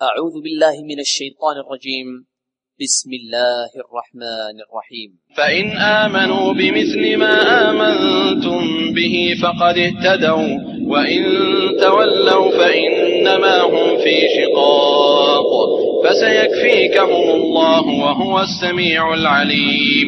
أعوذ بالله من الشيطان الرجيم. بسم الله الرحمن الرحيم. فإن آمنوا بمثل ما آمنتم به فقد اهتدوا وإن تولوا فإنما هم في شقاق فسيكفيكهم الله وهو السميع العليم.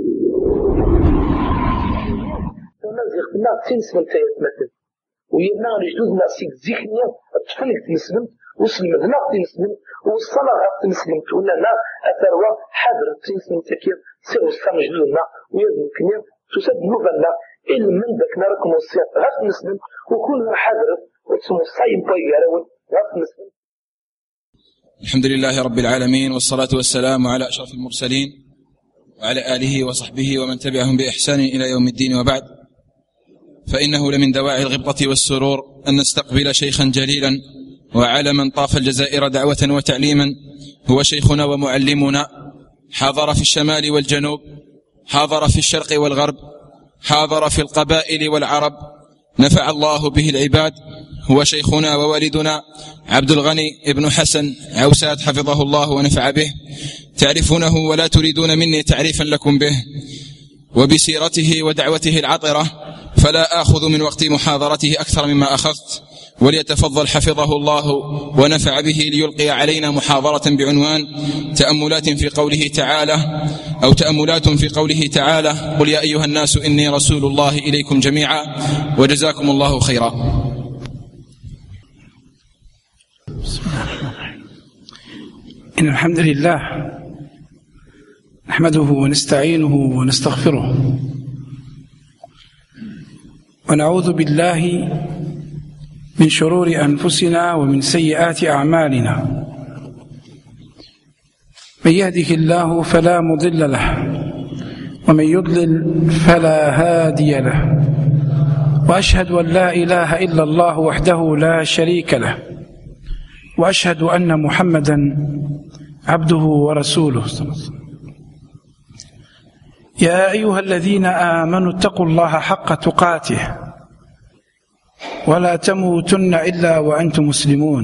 ويبنى رجلوز ناسيك زيخنيا الطفلك تنسلمت وصل مدناق تنسلمت والصلاة تنسلمت ولا لا أثروا حاضر تنسلمت كيف سيغو السام جلونا ويبنى كنيا تسد نوفلا إلا من ذاك ناركم السياق غاف نسلم وكل حاضر وتسمو الصايم بايقارون غاف نسلم. الحمد لله رب العالمين والصلاة والسلام على أشرف المرسلين وعلى آله وصحبه ومن تبعهم بإحسان إلى يوم الدين، وبعد، فإنه لمن دواعي الغبطة والسرور أن نستقبل شيخا جليلا وعلما طاف الجزائر دعوة وتعليما، هو شيخنا ومعلمنا، حاضر في الشمال والجنوب، حاضر في الشرق والغرب، حاضر في القبائل والعرب، نفع الله به العباد. هو شيخنا ووالدنا عبد الغني ابن حسن عوسات حفظه الله ونفع به، تعرفونه ولا تريدون مني تعريفا لكم به وبسيرته ودعوته العطرة، فلا آخذ من وقت محاضرته أكثر مما أخذت، وليتفضل حفظه الله ونفع به ليلقي علينا محاضرة بعنوان تأملات في قوله تعالى، أو تأملات في قوله تعالى: قل يا أيها الناس إني رسول الله إليكم جميعا، وجزاكم الله خيرا. بسم الله الرحمن الرحيم. إن الحمد لله نحمده ونستعينه ونستغفره ونعوذ بالله من شرور أنفسنا ومن سيئات أعمالنا، من يهده الله فلا مضل له ومن يضلل فلا هادي له، وأشهد أن لا إله إلا الله وحده لا شريك له، وأشهد أن محمدا عبده ورسوله. يا أيها الذين آمنوا اتقوا الله حق تقاته ولا تموتن إلا وأنتم مسلمون.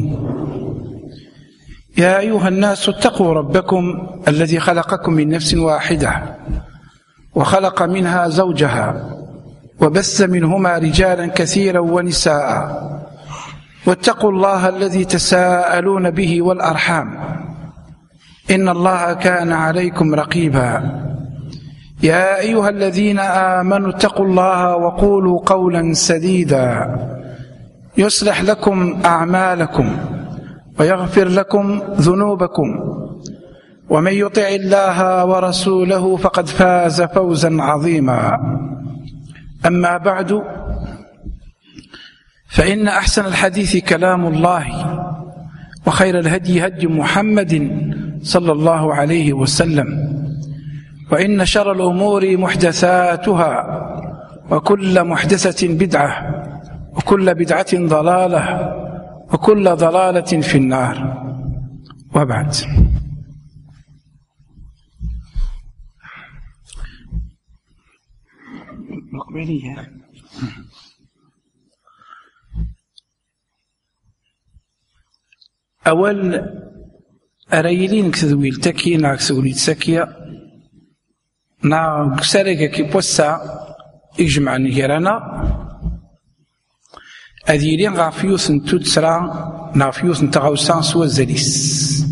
يا أيها الناس اتقوا ربكم الذي خلقكم من نفس واحدة وخلق منها زوجها وبث منهما رجالا كثيرا ونساء، واتقوا الله الذي تساءلون به والأرحام إن الله كان عليكم رقيبا. يا أيها الذين آمنوا اتقوا الله وقولوا قولا سديدا يصلح لكم أعمالكم ويغفر لكم ذنوبكم، ومن يطع الله ورسوله فقد فاز فوزا عظيما. أما بعد، فإن أحسن الحديث كلام الله، وخير الهدي هدي محمد صلى الله عليه وسلم، وإن شر الأمور محدثاتها، وكل محدثة بدعة، وكل بدعة ضلالة، وكل ضلالة في النار، وبعد. أول أريلين كذويل تكي ناكسولي تسكيا نا سارقة كي بوسا يجمع نهيرانا أذيلين غافيوس نتوتسرا نافيوس نتغوسان سوى الزليس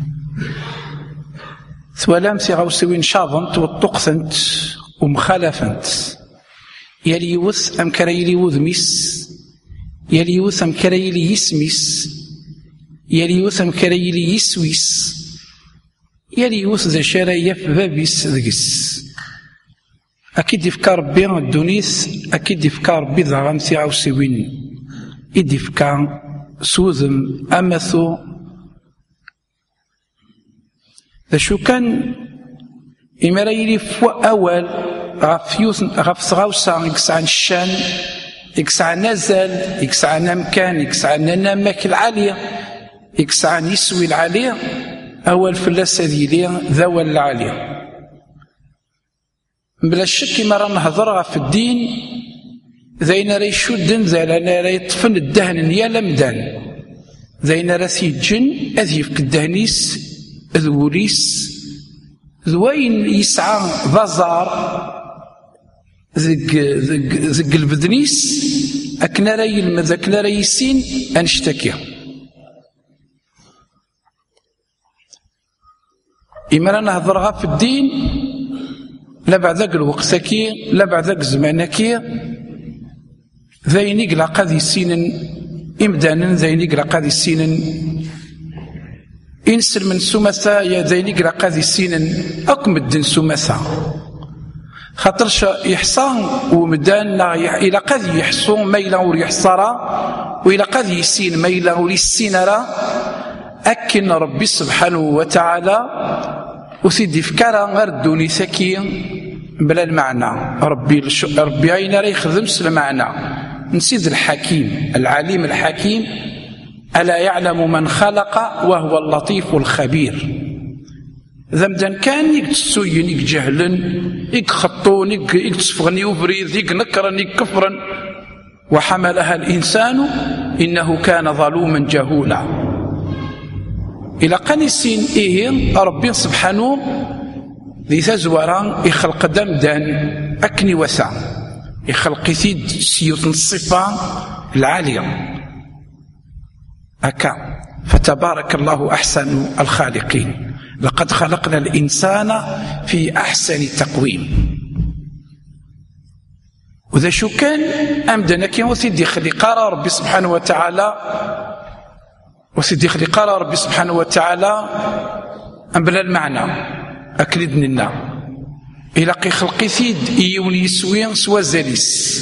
ثوالامسي غوسوين شاظنت والطقثنت ومخالفنت، يليوث أم كريلي وذميس، يليوث أم كريلي يسميس، يليوث أم كريلي يسويس، يليوث ذا شرايا في بابيس ذقس. أكيد يفكر ربي الدونيس، أكيد يفكر ربي ذا غامسي غوسوين، إدي يفكر سوذم أمثو ذا شو كان إمرايلي فوا أول غف صغاوسا يكسعن الشان، يكسعن نزل، يكسعن أمكان، يكسعن نمك العالية، يكسعن يسوي العالية، أول فلاس ذيلي ذوى العالية. بلا شك ما راه نهضر في الدين ذين راه يشدن ذا لأن راه يطفن الدهن يا لمدان ذين راسي جن أذيف كدهنيس ذوليس ذوين يسعى ضزار ذق البدنيس أكنا راي المذ أكنا راي السين أنشتكي إما أنا نهضر في الدين لا بعد ذاك الوقتكي لا بعد ذاك زمانكي ذين يقلع قاذي السين إمدانا ذين يقلع قاذي السين إنسر من سمثا يا ذين يقلع قاذي السين أكم الدين سمثا خاطرش يحصان ومدان إلى قد يحصون ما إلى ور يحصرا وإلى قد يسين ما إلى ور يسينرا أكن ربي سبحانه وتعالى وسيدي فكرا غير دوني سكي بلا المعنى ربي عين راه يخدم المعنى نسيد الحكيم العليم الحكيم ألا يعلم من خلق وهو اللطيف الخبير ذمدان كان يكتسوين يكجهلن يكخطون يكتسفغن يبريد يكنكرن يكفرن وحملها الإنسان إنه كان ظلوما جهولا إلى قنسين إيه ربي سبحانه ذي تزوران يخلق دمدان أكني وسع يخلق ثيد سيوت الصفة العالية أكا فتبارك الله أحسن الخالقين لقد خلقنا الإنسان في أحسن تقويم وذا شو كان أمدنا كي وسيدي خلقار ربي سبحانه وتعالى وسيدي خلقار ربي سبحانه وتعالى أم بلا المعنى أكلدن لنا إلا قي خلقي ثيد إيون يسوين سوا زاليس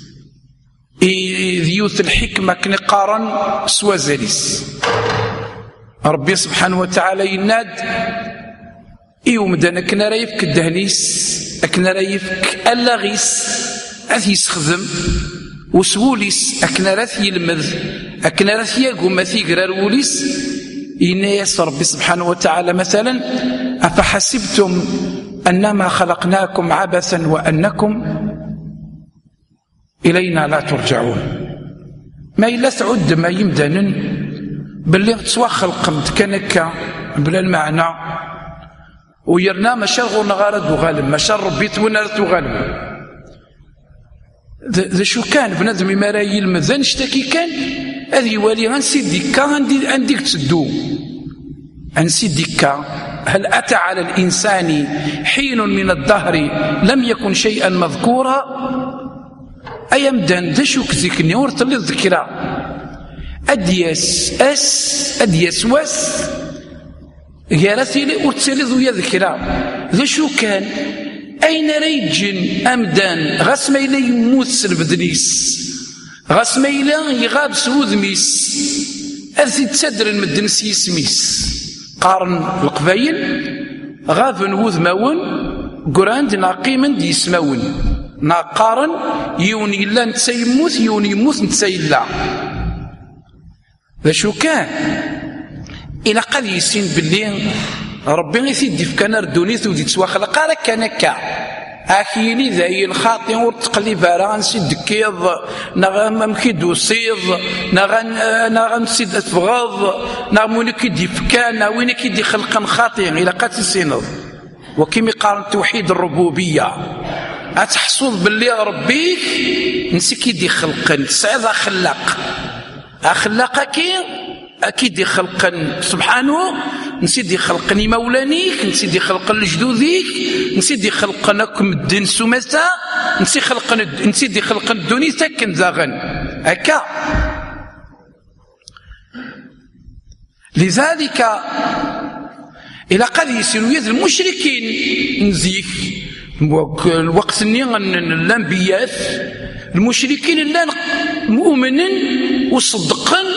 ذيوث الحكمة كنقارن سوا زاليس ربي سبحانه وتعالى يناد إيوم دانا كنا رايفك الدهنيس أكنا رايفك اللاغيس أثي يسخدم وسوليس أكنا راثي المذ أكنا راثي يقوم مثي قرار وليس إنيس ربي سبحانه وتعالى مثلا أفحسبتم أنما خلقناكم عبثا وأنكم إلينا لا ترجعون ما إلا تعد ما يمدن باللي تسوى خلقمت كانك بلا المعنى ويرنا مشار غور نغارد وغالب مشار ربيت ونرت وغالب ذا شو كان بنادم ما راه يلمذ نشتكي كان هذه والي غنسي ديكا عندك تسدو غنسي ديكا هل أتى على الإنسان حين من الدهر لم يكن شيئا مذكورا أيمدان ذا شو كذيكني ورطل الذكرى أديس واس غيرتي لي أرتلي ذو يذكرى ذا شو كان أين ريجن أمدان غاس ما إلا يموت سلبدنيس غاس ما إلا يغاب سوذميس أرثي تسدر المدن سيسميس قارن القبايل غافن وذماون قراند ناقيمن دي يسماون ناقارن يوني لا نتسيموت يوني يموت نتسيلا ذا شو كان إلا قد يسين باللي ربي يثيد في كان ردونيث ودي تسوى خلق راه كان كا اخيني ذاي الخاطي ورتقلي فاران سيد كيض نغم مكيدو سيض نغم سيد تبغض نغموني كيدي فكان وين كيدي خلقا خاطئا الى قاتل سينض وكيمي قارن توحيد الربوبيه اتحصل باللي ربيك نسي كيدي خلقا تسعد خلاق اخلاقك أكيد خلقا سبحانه نسيدي خلقني مولانيك نسيدي خلقا لجدوديك نسيدي خلقا لكم الدين سمسا نسيدي خلقا الدنيا سكن زاغن هكا لذلك إلى قد يسيروا يد المشركين نزيك الوقت الأنبياء المشركين اللي مؤمنين وصدقا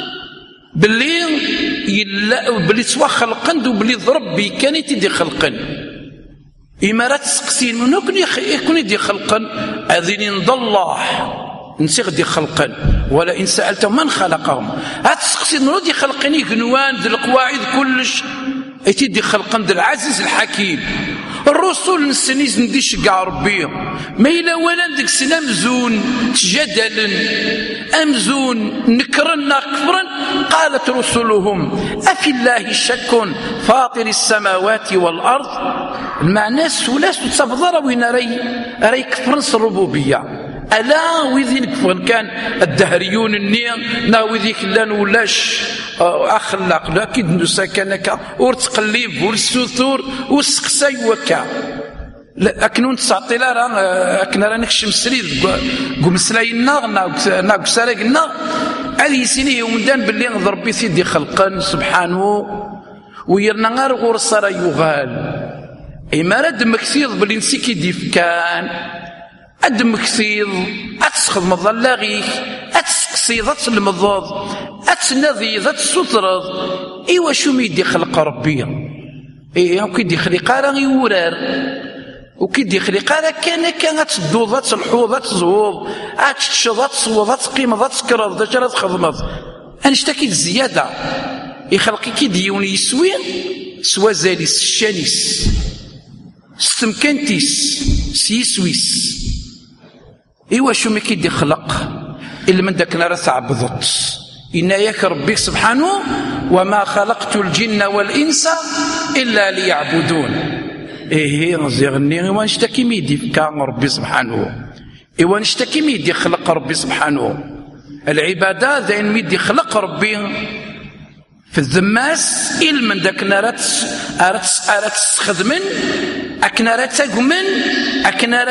باللي سوا خلقن وباللي ضربي كان يتدي خلقن إمارات سقسين منو يكون يدي خلقن أذين الله نسيغ دي خلقن ولا إن سألتهم من خلقهم هتسقسين منو دي خلقن يقنوان ذي القواعد كلش يتدي خلقن ذي العزيز الحكيم الرسول نسنيز نديش كاع ربي ما إلا ولا ديك سن أمزون تجادلا أمزون نكرنا كفرا. قالت رسلهم أفي الله شك فاطر السماوات والأرض. المعنى سولاس تصفضر وين راي كفرنس الربوبية. ألا وذي نكفر كان الدهريون النية ناوذي كلان ولاش أخلاق لكن نساكنك ورتقليب والسثور والسقساي وكا أكنون تسعطي لا أكنا راه نكشم سريد قوم سلاينا ناق سراقنا هذه سنيه ومدان باللي ربي سيدي خلقا سبحانه ويرنا غير غرصة راه يغال إما راد مكسيض باللي نسيكي ديف كان أدم كثير أتسخذ مظلاغيك أتسقسيض أتسلمضض أتنذيض أتسطرض إيوا شو ميدي خلق ربي وكيدي خلق راه يورار وكيدي خلق راه كان أتدوض أتلحوض أتزوض أتشض أتصوض أتقيمض أتسكرض أجرى تخدمض أنشتكي الزيادة يخلقي كيدي يوني يسوي سوا زاليس الشانيس ستمكنتيس سيسويس إيوا شو ما كيدي خلق إلا من داك نرى تعبضت إن ياك ربي سبحانه وما خلقت الجن والإنس إلا ليعبدون. إيه نزيغني إيوا نشتكي ميدي كان ربي سبحانه إيوا نشتكي ميدي خلق ربي سبحانه. العبادة ذا ميدي خلق ربي في الذماس إل من داك نارات أرات تخدمن أكنا رات تقمن أكنا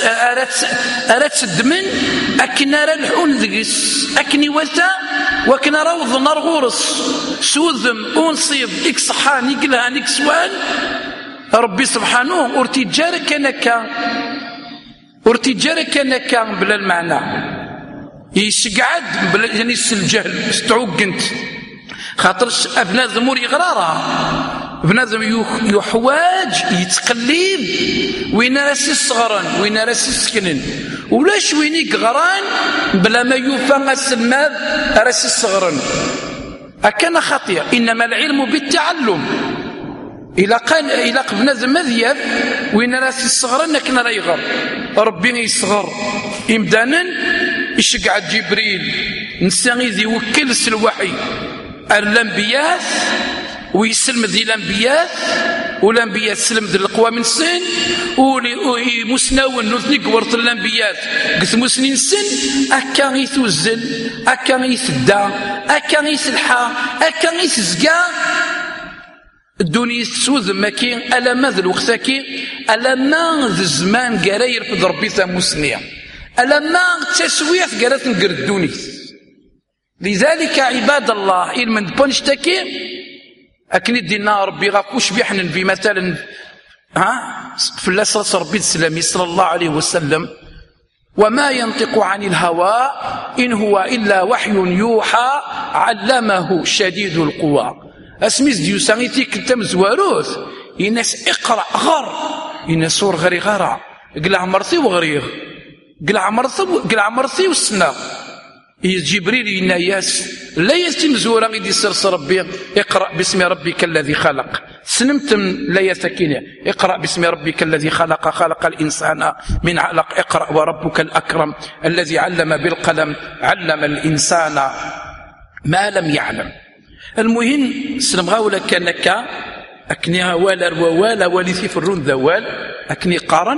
رات تدمن أكنا راه الحون ذقس أكني والتا وكنا روض نار غورس سوذم ونصيب إك صحان يقلها نيك سوان ربي سبحانه أرتي جارك كنكا بلا المعنى يسقعد بلا يعني الجهل استعوقنت خاطرش ابنادم مور يغرارها بنادم يحواج يتقلب وين راسي صغران وين راسي سكنن ولاش وينيك غران بلا ما يوفى السماد راسي صغران أكان خطير. إنما العلم بالتعلم. إلا بنادم مذيب وين راسي صغران كنا لا يغر ربي يصغر إمدانا يشقعد جبريل نسان ذي وكل الوحي الأنبياء ويسلم ذي الأنبياء والأنبياء سلم ذي القوى من سن ومسناون نثني قورت الأنبياء قلت مسنين سن أكا يثوزل أكا يثدا أكا يسلحا أكا يسزقا الدنيا تسوذ ماكين ألا ما ذي الوقت كي ألا ما ذي الزمان قراير في ضربي ثموسنية ألا ما تسوية قرات نقر الدنيا. لذلك عباد الله إلمن بونشتكي أكني دينا ربي غاكوش بيحنن في مثلا في الله ربي السلامي صلى الله عليه وسلم وما ينطق عن الهوى إن هو إلا وحي يوحى علمه شديد القوى. اسميز ديو سانيتي كنت مزواروث يناس اقرأ غر يناس صور غري غرا قلع مرثي وغريغ قلع مرثي والسنة جبريل يناياس لا يتم زورا غيدي سرس ربي اقرأ باسم ربك الذي خلق سنمتم لا يسكينه اقرأ باسم ربك الذي خلق الإنسان من علق اقرأ وربك الأكرم الذي علم بالقلم علم الإنسان ما لم يعلم. المهم سلم غاولا كانك أكني ولا وليثي في الرون ذوال أكني قارن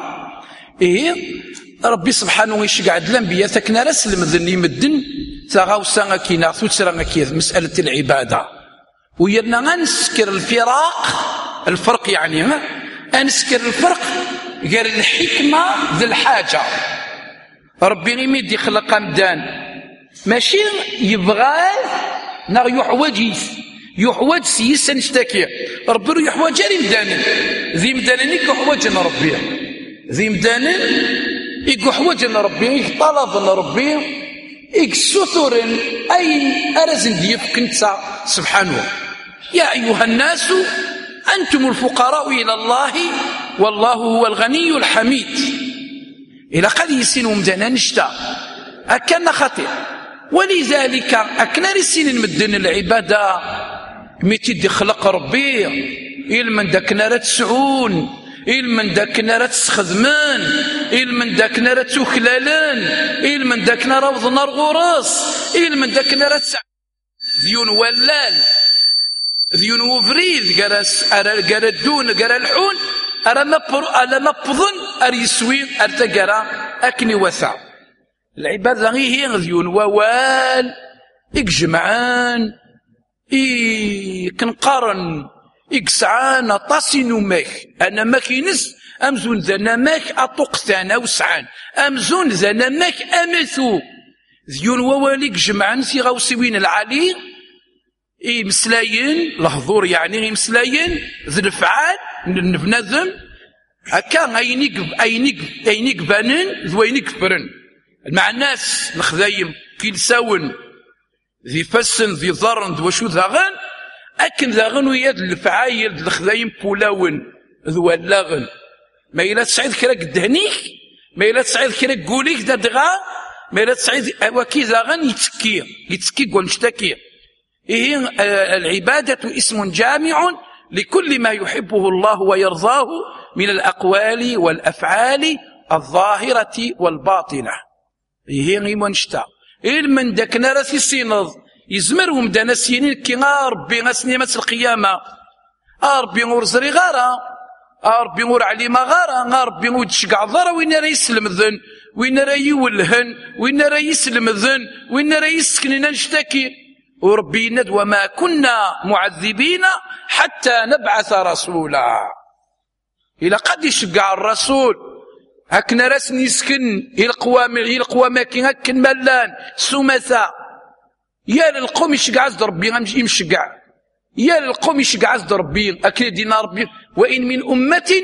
ربي سبحانه يشقعد الأنبياء تكنا رسل مذني مدن تغاوسا كينا ثوتسرا كيف مسألة العبادة ويرنا نسكر الفرق يعني نسكر الفرق غير الحكمة ذي الحاجة. ربي يمد يخلق مدان ماشي يبغى نار يحوج سيسا نشتكي ربي يحوج مداني ذي مداني يحوج ربي ذي مداني يحوج ربي طلب ربي يكسثر أي أرزن ديفك انت سبحانه. يا أيها الناس أنتم الفقراء إلى الله والله هو الغني الحميد. إلى قد يسين مدانا نشتا أكان خطير. ولذلك أكنا رسين مدن العبادة متى خلق ربي إلمن داكنا تسعون من داكنا راه تستخدمان من داكنا راه توكلالان من داكنا راه وضنا الغرس من داكنا راه ذيون ولال ذيون وفريد قرا دون قرا الحون أرا ما بظن أريسوي أرتقرا أكني وثا العبادة هي ذيون ووال إجمعان كنقارن إكسعان طاسين وماك أنا ماكينس أمزون ذا ماك أطوقتان أوسعان أمزون ذا ماك أمثو ذيون ووال إجمعان سي غوسوين العلي مسلاين الحضور يعني مسلاين ذي الفعال بنادم هكا اينيك بانن ذوينيك فرن مع الناس الخذايم كيلساون ذي فسن ذي ضرن وشو ذاغن اكن ذاغن وياد الفعايل الخذايم بولاون ذوالاغن ما إلا تسعيد كراك دهنيك ما إلا تسعيد كراك قوليك دغا ما إلا تسعيد وكي ذاغن يتسكي قول نشتكي إيه العبادة اسم جامع لكل ما يحبه الله ويرضاه من الأقوال والأفعال الظاهرة والباطنة إيه غيمونشتا إيه من داكنا راسي سينض يزمرهم دانا سينين كي ربي غاسنيمات القيامة ربي غور زري غارة ربي غور عليما غارة ربي غور تشقع ضرا وين راه يسلم الذن وين راه يولهن وين راه يسلم الذن وين راه يسكننا نشتكي وربي ند وما كنا معذبين حتى نبعث رسولا إلا قد يشقع الرسول هكنا راس نسكن يلقوا ماكين هكن ملان سمثا يا للقوم يشقع عزد ربي يمشقع يا للقوم يشقع عزد ربي أكيد دينا ربي وإن من أمة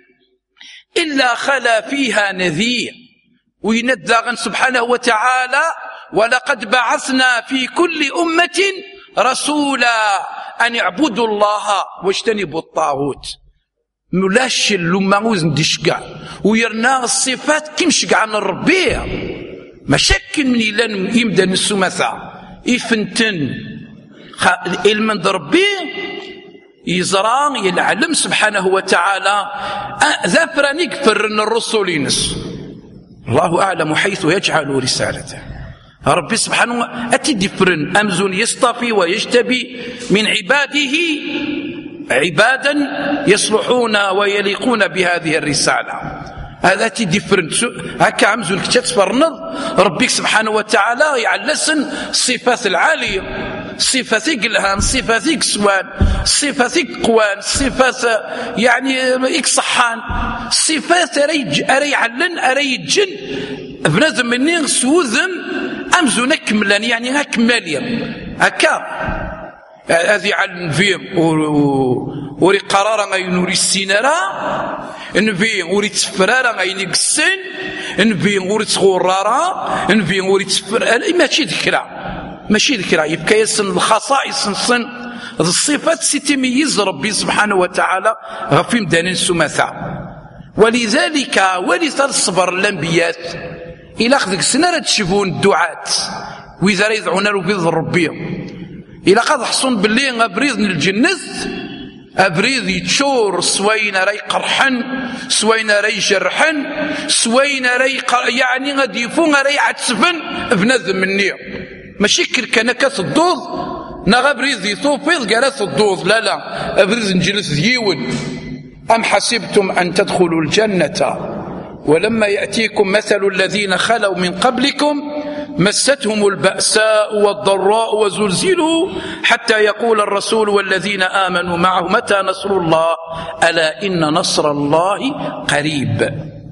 إلا خلا فيها نذير ويندغن سبحانه وتعالى ولقد بعثنا في كل أمة رسولا أن يعبدوا الله واجتنبوا الطاغوت ملاش اللمعوز ندشقع ويرنا الصفات كم شقع الربيع مشاكل من إلان يمدى السمثة يفنتن علم ربي يزران يلعلم سبحانه وتعالى ذافران يكفر الرسول ينس الله أعلم حيث يجعل رسالته ربي سبحانه أتي دفرن أمزون يصطفي ويجتبي من عباده عبادا يصلحون ويليقون بهذه الرسالة هذا أتي دفرن هكا أمزون كتتفرنض ربي سبحانه وتعالى يعلسن الصفات العالية صفات قلهان صفات كسوان صفات قوان صفات يعني إكصحان صفات أري علن أري جن بنادم مني سوذم أمزون أكملان يعني هكماليا هكا هذه علم فيهم وري قرارا غينوري السينارا نفي وري تفرارا غيني قسن نفي وري تغورارا نفي وري تفرارا ماشي ذكرى يبقى يسن الخصائص نصن الصفات ستميز ربي سبحانه وتعالى غفي مدانين سمثا ولذلك ولتصبر الانبياء الى اخذك سنه تشوفون الدعاة واذا يدعون ربي ربي الى قد حصون باللي ابريد الجنث ابريد يتشور سوين راي قرحن سوين راي جرحن سوين راي يعني غادي يفون راي عتسفن بنذم مني ماشي كان كتصدوض نا بريد يطوفيض قال تصدوض لا بريد نجلس ديون أم حسبتم أن تدخلوا الجنة ولما يأتيكم مثل الذين خلوا من قبلكم مستهم البأساء والضراء وزلزلوا حتى يقول الرسول والذين آمنوا معه متى نصر الله ألا إن نصر الله قريب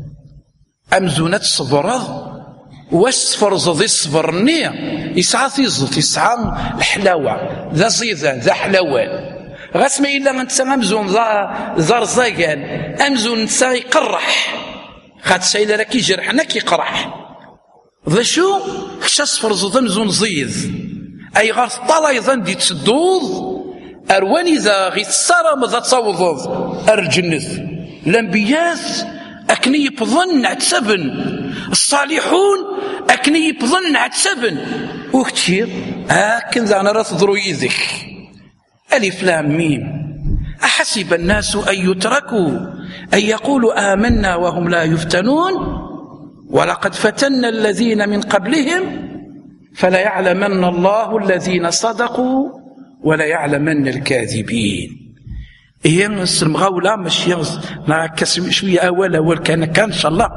أمزونة صبرض واسفر زضي صبرني يسعى تيزط يسعى الحلاوة ذا زيذان ذا حلاوان غاس ما إلا غنتسا أمزون ذا رزاقان أمزون نتسا يقرح خات سايلة راكي جرحنا كيقرح ذا شو خشا صفر زض أمزون زيذ أي غار طالا يظن دي تسدوض أرواني ذا غي تصارم ذا تصوضض الجنث الأنبياء أكني يبظن عتسبن الصالحون أكني يبظن عتسبن وكتير هاكن ذا أنا راه تضرو يذك ألف لام ميم أحسب الناس أن يتركوا أن يقولوا آمنا وهم لا يفتنون ولقد فتنا الذين من قبلهم فليعلمن الله الذين صدقوا وليعلمن الكاذبين. هي المغاولة ماشي شوية أول كان إن شاء الله.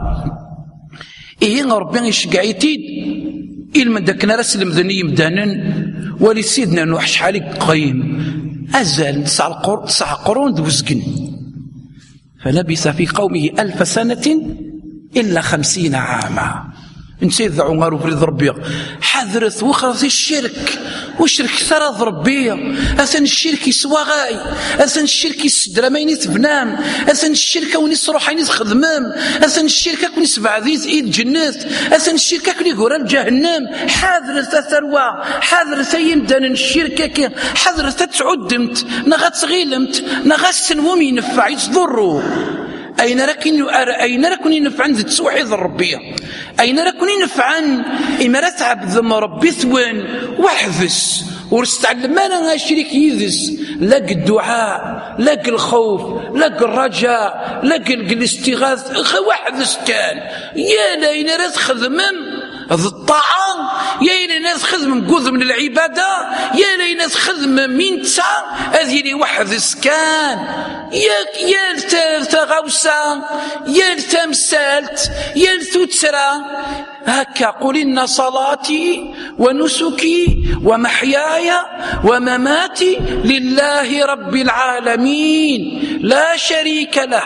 ربي يشجعيتيد إلما داك ناس المدني مدانا ولي سيدنا نوح شحال قيم أزال 9 قرون دوزقن فلبث في قومه 1000 سنة إلا 50 عاما. نسيد عمر بريد ربي حذرت وخرث الشرك والشرك ثرى ربي أثن الشرك يسوى غاي أثن الشرك يسدر ما ينتبنام أثن الشرك وني صروح ينت خدمام أثن الشرك كوني سبعذيز إيد جنات أثن الشرك كوني قرال جهنم. حذرت الثروة حذرت يمدن الشرك حذرت تعدمت نغات صغيلمت نغات سنوم ينفع يصدروا. أين ركني نفعن ذي تسوحيض الربية أين ركني نفعن إمارات عبد ربي ثوان وحفس ورستعلم أنا شريك يذس لق الدعاء لق الخوف لق الرجاء لق الاستغاث وحفس كان يا لين رث خذمم ذي الطاعة يا لين خدم جزء من العبادة يا لين خدم من تسع هذه وحفس كان يا التغوسة يا التمثالت يا التترى هكا قل إن صلاتي ونسكي ومحياي ومماتي لله رب العالمين لا شريك له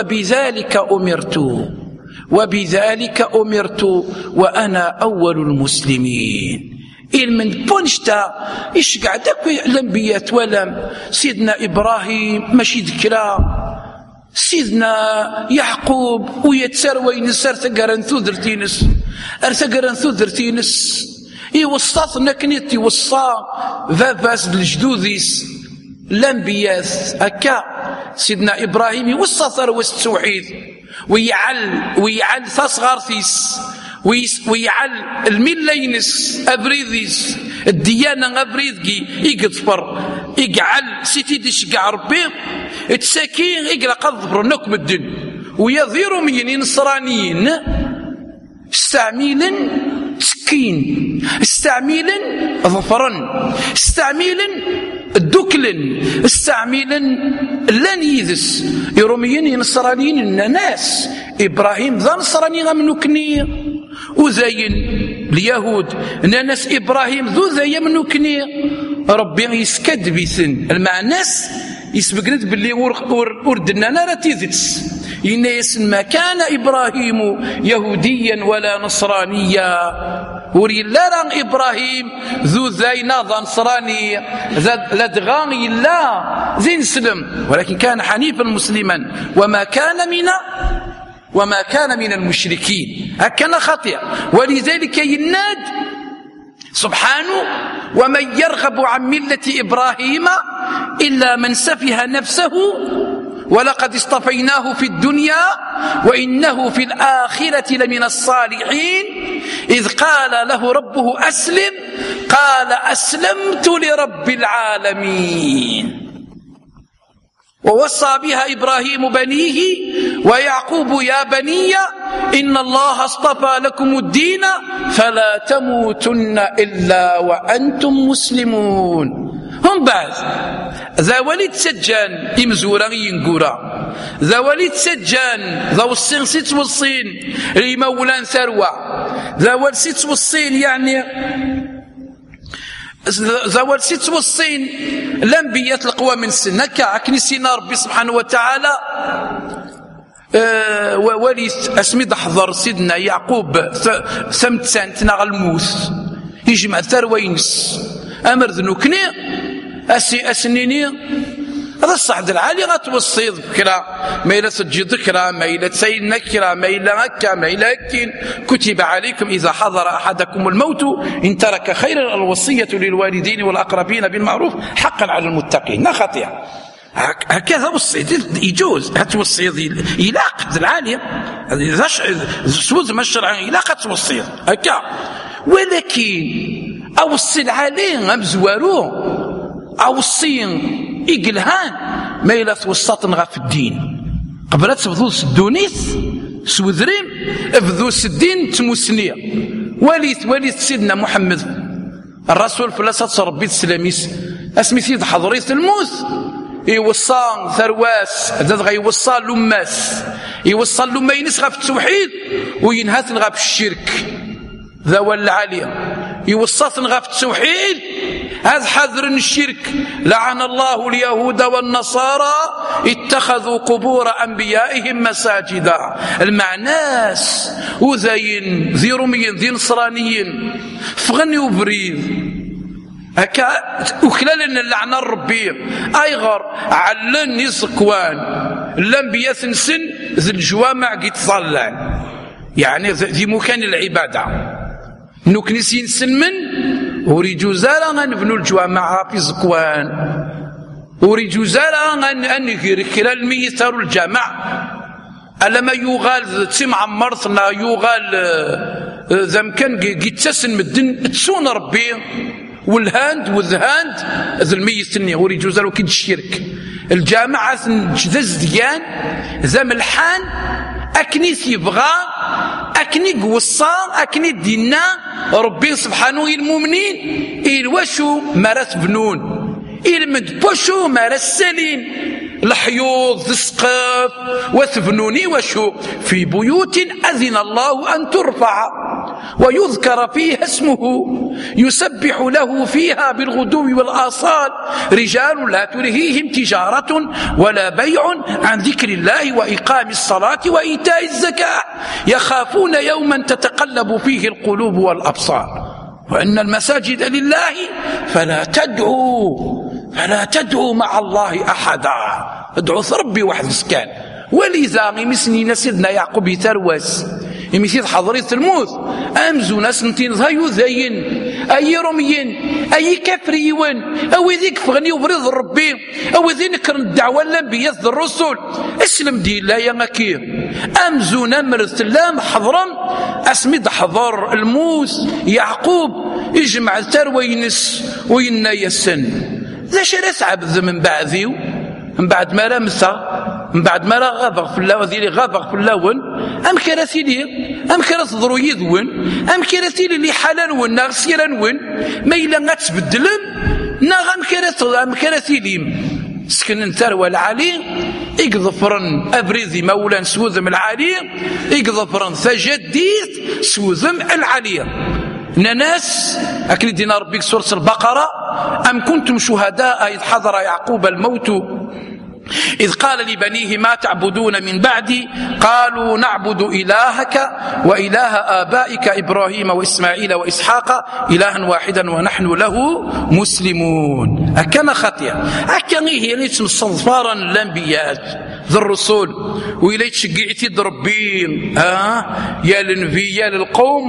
وبذلك أمرت وأنا أول المسلمين. من بونشتا إيش قاعدك الأنبياء ولم سيدنا إبراهيم ماشي ذكرى سيدنا يعقوب ويتسروي نسر ثقرن ثو درتينس يوصات نكنيت يوصى فاباس الجدوديس الأنبياء هكا سيدنا إبراهيم يوصى ثروة التوحيد ويعل ثاصغارثيس ويعل الملينس أبريديس الديانة أبريدكي يقصبر يقعل سيتي ديشقع ربي التساكين يقرأ قذبر نكم الدن ويظهروا من نصرانيين استعميلا سكين استعميلا ظفرا استعميلا الدكلن استعميلا لن يذس يروميين نصرانيين الناس إبراهيم ذا نصراني غمنوكني وزين اليهود ناس إبراهيم ذو ذا يمنوكني ربي يسكد بيثن المعناس يسبقنت باللي وردنا نارا تيذتس يناس ما كان إبراهيم يهوديا ولا نصرانيا وري لا إبراهيم ذو ذاينا ذا نصراني لدغاني لا ذي نسلم ولكن كان حنيفا مسلما وما كان من المشركين هكذا خطيئة. ولذلك يناد سبحانه ومن يرغب عن ملة إبراهيم إلا من سفه نفسه ولقد اصطفيناه في الدنيا وإنه في الآخرة لمن الصالحين إذ قال له ربه أسلم قال أسلمت لرب العالمين. ووصى بها إبراهيم بنيه ويعقوب يا بني إن الله اصطفى لكم الدين فلا تموتن إلا وأنتم مسلمون. هم بعد ذا ولد سجان إمزورا ينقورا ذا ولد سجان ذا والصين ست والصين لمولان ثروة ذا ولد ست والصين يعني زوال ست والصين الأنبياء القوى من سنة كنسينا ربي سبحانه وتعالى ووليث أسمي حضر سيدنا يعقوب ثمت سنتنا غالموس يجمع ثروينس أمر ذنوكني أسنيني هذا الصعد العالي غتوصي ذكرى ما إلا تجي ذكرى ما إلا تسين نكرى ما إلا هكا ما إلا هكين كتب عليكم إذا حضر أحدكم الموت إن ترك خيرا الوصية للوالدين والأقربين بالمعروف حقا على المتقين لا خطيئة. هكذا وصي يجوز هتوصي إلى قد العالية إذا سوز ما الشرع إلى قد توصي هكا ولكن أوصي العالي أمزوارو أوصي إقلهان ما إلا توسط غف الدين قبل تبذو الدونيث سوذرين افذو الدين تموسنية وليت سيدنا محمد الرسول فلاسة ربي السلاميس اسمي سيد حضريت الموت يوصى ثرواس هذا غيوصى لماس يوصى لما ينس غف التوحيد وينهات غف الشرك ذا العالية يوصى غف التوحيد هذا حذر الشرك لعن الله اليهود والنصارى اتخذوا قبور أنبيائهم مساجدا المعناس وذين ذي رميين ذي نصرانيين فغني وبريد هكا وكلا لنا اللعنة الربية أيغر علن يسكوان الأنبياء سن ذي الجوامع قد طلع يعني ذي مكان العبادة نكنسين سنمن وريجو زالا غنبنوا الجوامع في زكوان وريجو زالا غنغير كلا الميتار الجامع ألما يغال تسمع مرثنا يغال ذا مكان قيتسن مدن تسون ربي والهاند ذا الميتني وريجو زالا كيد الشرك الجامعة جذز ديان ذا ملحان أكني يبغى أكني قوصا أكني دينا ربي سبحانه المؤمنين الوشو مرات بنون المدبوشو مرات سلين الحيوض السقف وثبنوني وشو في بيوت أذن الله أن ترفع ويذكر فيها اسمه يسبح له فيها بالغدو والآصال رجال لا تلهيهم تجارة ولا بيع عن ذكر الله وإقام الصلاة وإيتاء الزكاة يخافون يوما تتقلب فيه القلوب والأبصار وأن المساجد لله فلا تدعوا مع الله أحدا ادعوا ربي واحد مسكان ولذا مسنين سيدنا يعقوب يترواس يمثل حضرية الموت أمزو ناس نتين ظهيو ذاين أي رميين أي كفريون أو ذيك فغني وبريض ربي أو ذي نكر الدعوة الأنبياء الرسل اسلم دي لا ينكير أمزو نمرت اللام حضرم أسمد حضر الموت يعقوب يجمع التروينس وينا يسن ذا شرس عبد من بعذيو من بعد ما رمسا من بعد ما غابغ في الله وذي غابغ في اللون أم كراسيلي أم كراس ضرويد ون أم كراسيلي اللي حلال ون نغسيرا ون ما إلا غتبدلم أم كراسيلي سكن الثروة العالي يقظفرن أبريزي مولا سوذم العالي يقظفرن ثجديد سوذم العالية ناس أكن دينا ربك سورة البقرة أم كنتم شهداء إذ حضر يعقوب الموت إذ قال لبنيه ما تعبدون من بعدي قالوا نعبد إلهك وإله آبائك إبراهيم وإسماعيل وإسحاق إلها واحدا ونحن له مسلمون أكن خطيئة أكن هي ليس مصنفارا الأنبياء ذا الرسول وإليت شقعتي دربين يا للنبي يا للقوم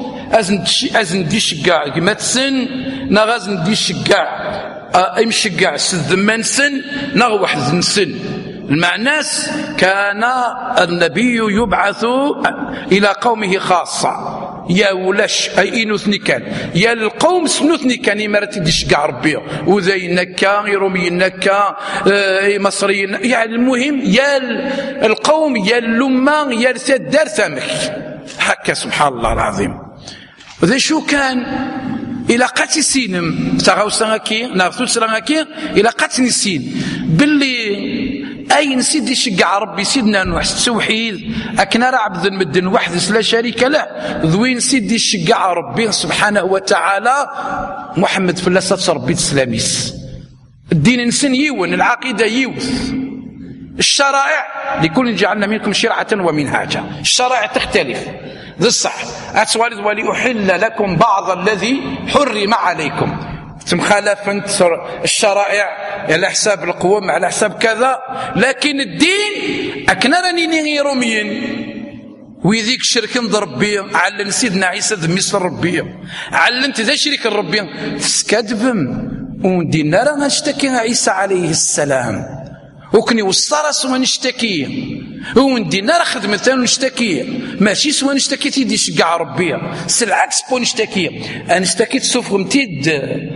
أزن دي شقع كما تسن نغازن دي شقع امشقع سذمان سن نغ واحد نسن المعناس كان النبي يبعث إلى قومه خاصة يا ولش أي إنوثني كان يا القوم سنوثني كان يمرت ديشقع ربي وذي نكا يرومي نكا مصريين يعني المهم يا القوم يا اللمان يا الدار ثمك حكى سبحان الله العظيم وذا شو كان إلى قتل سينم تغاو سنغاكي ناغثو سنغاكي إلى قتل السين باللي أي نسيد يشقع ربي سيدنا نوح التوحيد أكنا عبد المدن وحد لا شريك له ذوين نسيد يشقع ربي سبحانه وتعالى محمد فلاسة ربي السلاميس الدين نسن يون العقيدة يوث الشرائع لكل جعلنا منكم شرعة ومنهاجا الشرائع تختلف ذي الصح أتوالد ولأحل لكم بعض الذي حرم عليكم مخالفة الشرائع على حساب القوم على حساب كذا لكن الدين أكنرني نغي رميين ويذيك شرك ربي علن سيدنا عيسى ذميس ربي علنت ذا شرك ربي تسكدبم ودينا راه نشتكي عيسى عليه السلام وكني وصار سوا نشتكي وندينا راه خدمتنا نشتكي ماشي سوا نشتكي تيدي شقع ربي العكس بو نشتكي انا اشتكيت سوف غمتيد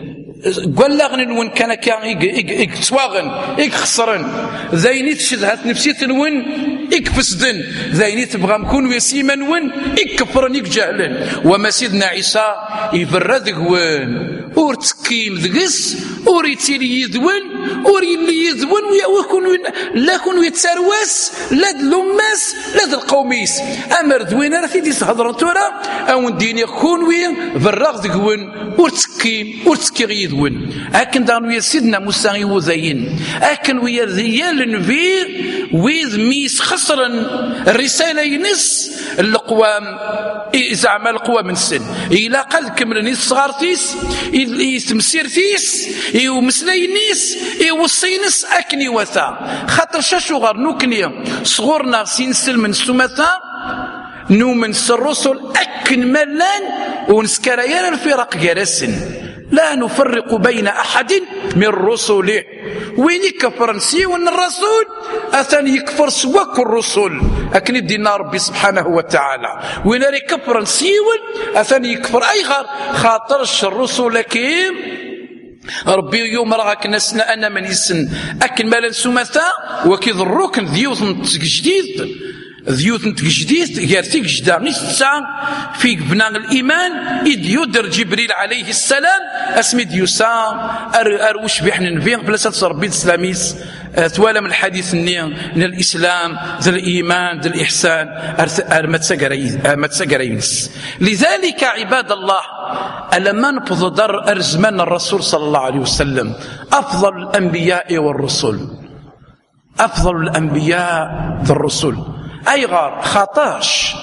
قال لغن وين كان تواغن خسرن ذايني تشدهت نفسي تنون فسدن ذايني تبغى نكون ويسيما وين كفرن جهلن. وما سيدنا عيسى يبرد وين اور تكيم ذقس اور يتيلي يذون اور يلي يذون ويكون لا كون يتسرواس لا دلوماس لا القوميس امر ذوين راه تيدي تهضر تورا او ديني كون وين برغ ذقون اور تكي يذون. لكن دانو يا سيدنا موسى يوزين لكن ويا ذيال نفير ويذ ميس خسرا الرساله ينس القوام زعما القوام من السن الى قد كمل نيس صغارتيس يتمسير فيس ومسلينيس يوصينس اكني وثا خاطر شاشو غير نوكني صغورنا سينسل من السمثا نومن الرسل اكن ملان ونسكريان الفرق جرسن لا نفرق بين احد من رسله. وين يكفر نسيون الرسول اثن يكفر سواك الرسل اكن يدينا ربي سبحانه وتعالى. وين يكفر نسيون اثن يكفر اي غير خاطرش الرسل كيم ربي يوم راك نسنا انا من يسن اكن مال سمثا وكيض الركن ذيوث جديد ذيوث جديد غيرتيك جدا نسعى في بناء الايمان اذ يدر جبريل عليه السلام اسمي ديوسا اروش بحنا نبيع بلاصه ربي الاسلاميس توالى من الحديث من الاسلام ذا الايمان ذا الاحسان ما تسقرينس. لذلك عباد الله ألما نبض در أرزمان الرسول صلى الله عليه وسلم أفضل الأنبياء والرسل أفضل الأنبياء والرسل أي غار خاطاش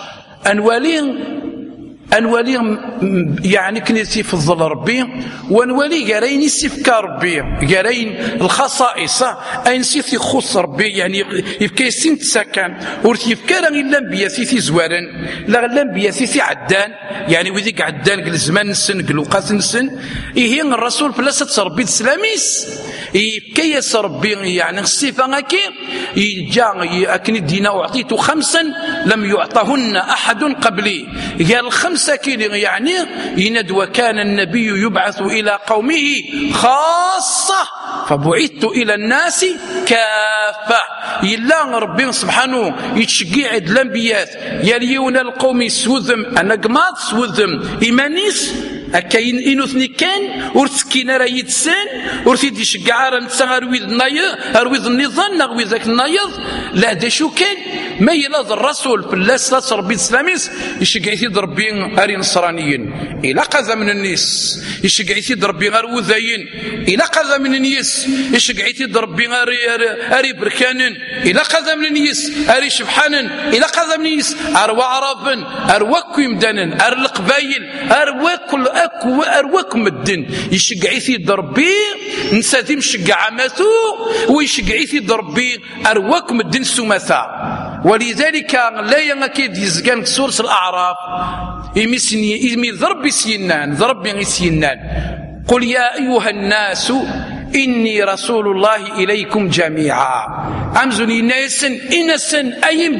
أنوالي يعني كنتي في الظل ربي وانوالي قارين يسيفك ربي قارين الخصائص أي نسيت يخص ربي يعني يبكي يسين تسكن ورتيفك راني الأنبياء في زوارن لا الأنبياء في عدان يعني وذيك عدان قل زمان نسن قل وقات نسن إيه الرسول بلاصة ربي السلاميس يبكي يس ربي يعني الصفة هكي يجا أكن الدين أعطيت 5 لم يعطهن أحد قبلي قال 5 ساكين يعني يند وكان النبي يبعث إلى قومه خاصة فبعثت إلى الناس كافة. إلا ربي سبحانه يتشجع الأنبياء يليون القوم سوذم أنا قماط سوذم إيمانيس أكاين إنوثني كان ورتسكين راه يتسان ورتيد يشجع راه نتسا أرويض النظام نغوي ذاك النايض لا دا شو كان ما يلاذ الرسول بالله ربي السلاميس يشجع يثيد ربي أري نصرانيين إلا قذا من الناس يشجع يثيد ربي غير وذاين إلا قذا من الناس يشجع يثيد ربي أري بركانن إلا قذا من الناس أري شبحانن إلا قذا من الناس أروا عربن أرواك يمدانن أر القبايل أرواك مدن يشجع يثيد ربي نساتي مشجع عماتو ويشجع يثيد ربي أرواك مدن سمثا. ولذلك لا ينكيد يزقان سورة الأعراف إمي ضرب سينان ضرب سينان قل يا أيها الناس إني رسول الله إليكم جميعا أمزني إنسن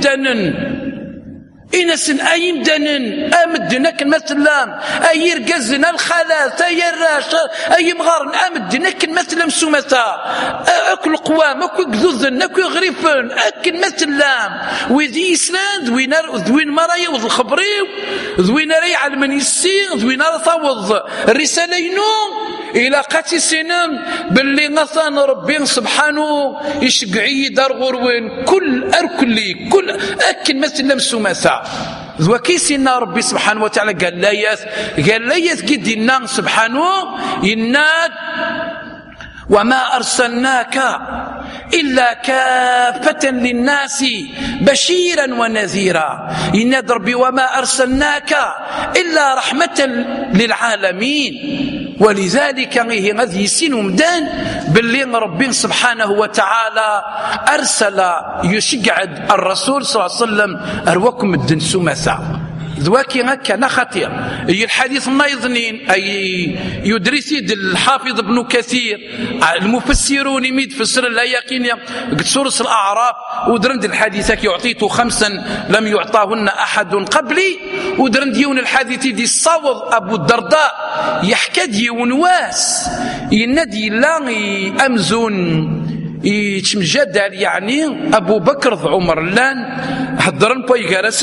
أيم دنن أمدنك مثلا أي رجزنا الخلاث أي الراشة أي مغارن أمدنك مثلا سمتا أكل قوام أكل جذذن أكل غريفن أكل مثلا وذي إسلام ذوين مرايا وذ الخبري ذوين ري على من يسين ذوين رثوض الرسالينو إلى قاتي سنم باللي غثان ربي سبحانه يشقعي دار غروين كل أكل مثلا سمتا وكيسنا ربي سبحانه وتعالى قال لا يثقد النار سبحانه يناد وما أرسلناك إلا كافة للناس بشيرا ونذيرا يناد ربي وما أرسلناك إلا رحمة للعالمين. ولذلك غادي يسين مدان باللي ربي سبحانه وتعالى أرسل يشجع الرسول صلى الله عليه وسلم أرواكم الدن سمثا ذواكي هكا لا خطير. هي الحديث النايضنين أي يدرسيد الحافظ ابن كثير المفسرون يميد فسر لا يقين قد سورس الأعراف ودرند الحديثك يعطيته 5 لم يعطاهن أحد قبلي ودرند يون الحديث دي الصوض أبو الدرداء يحكى ديون واس ينادي لا أمزون يتمجدل يعني أبو بكر ذو عمر لان هضرن بويغارسن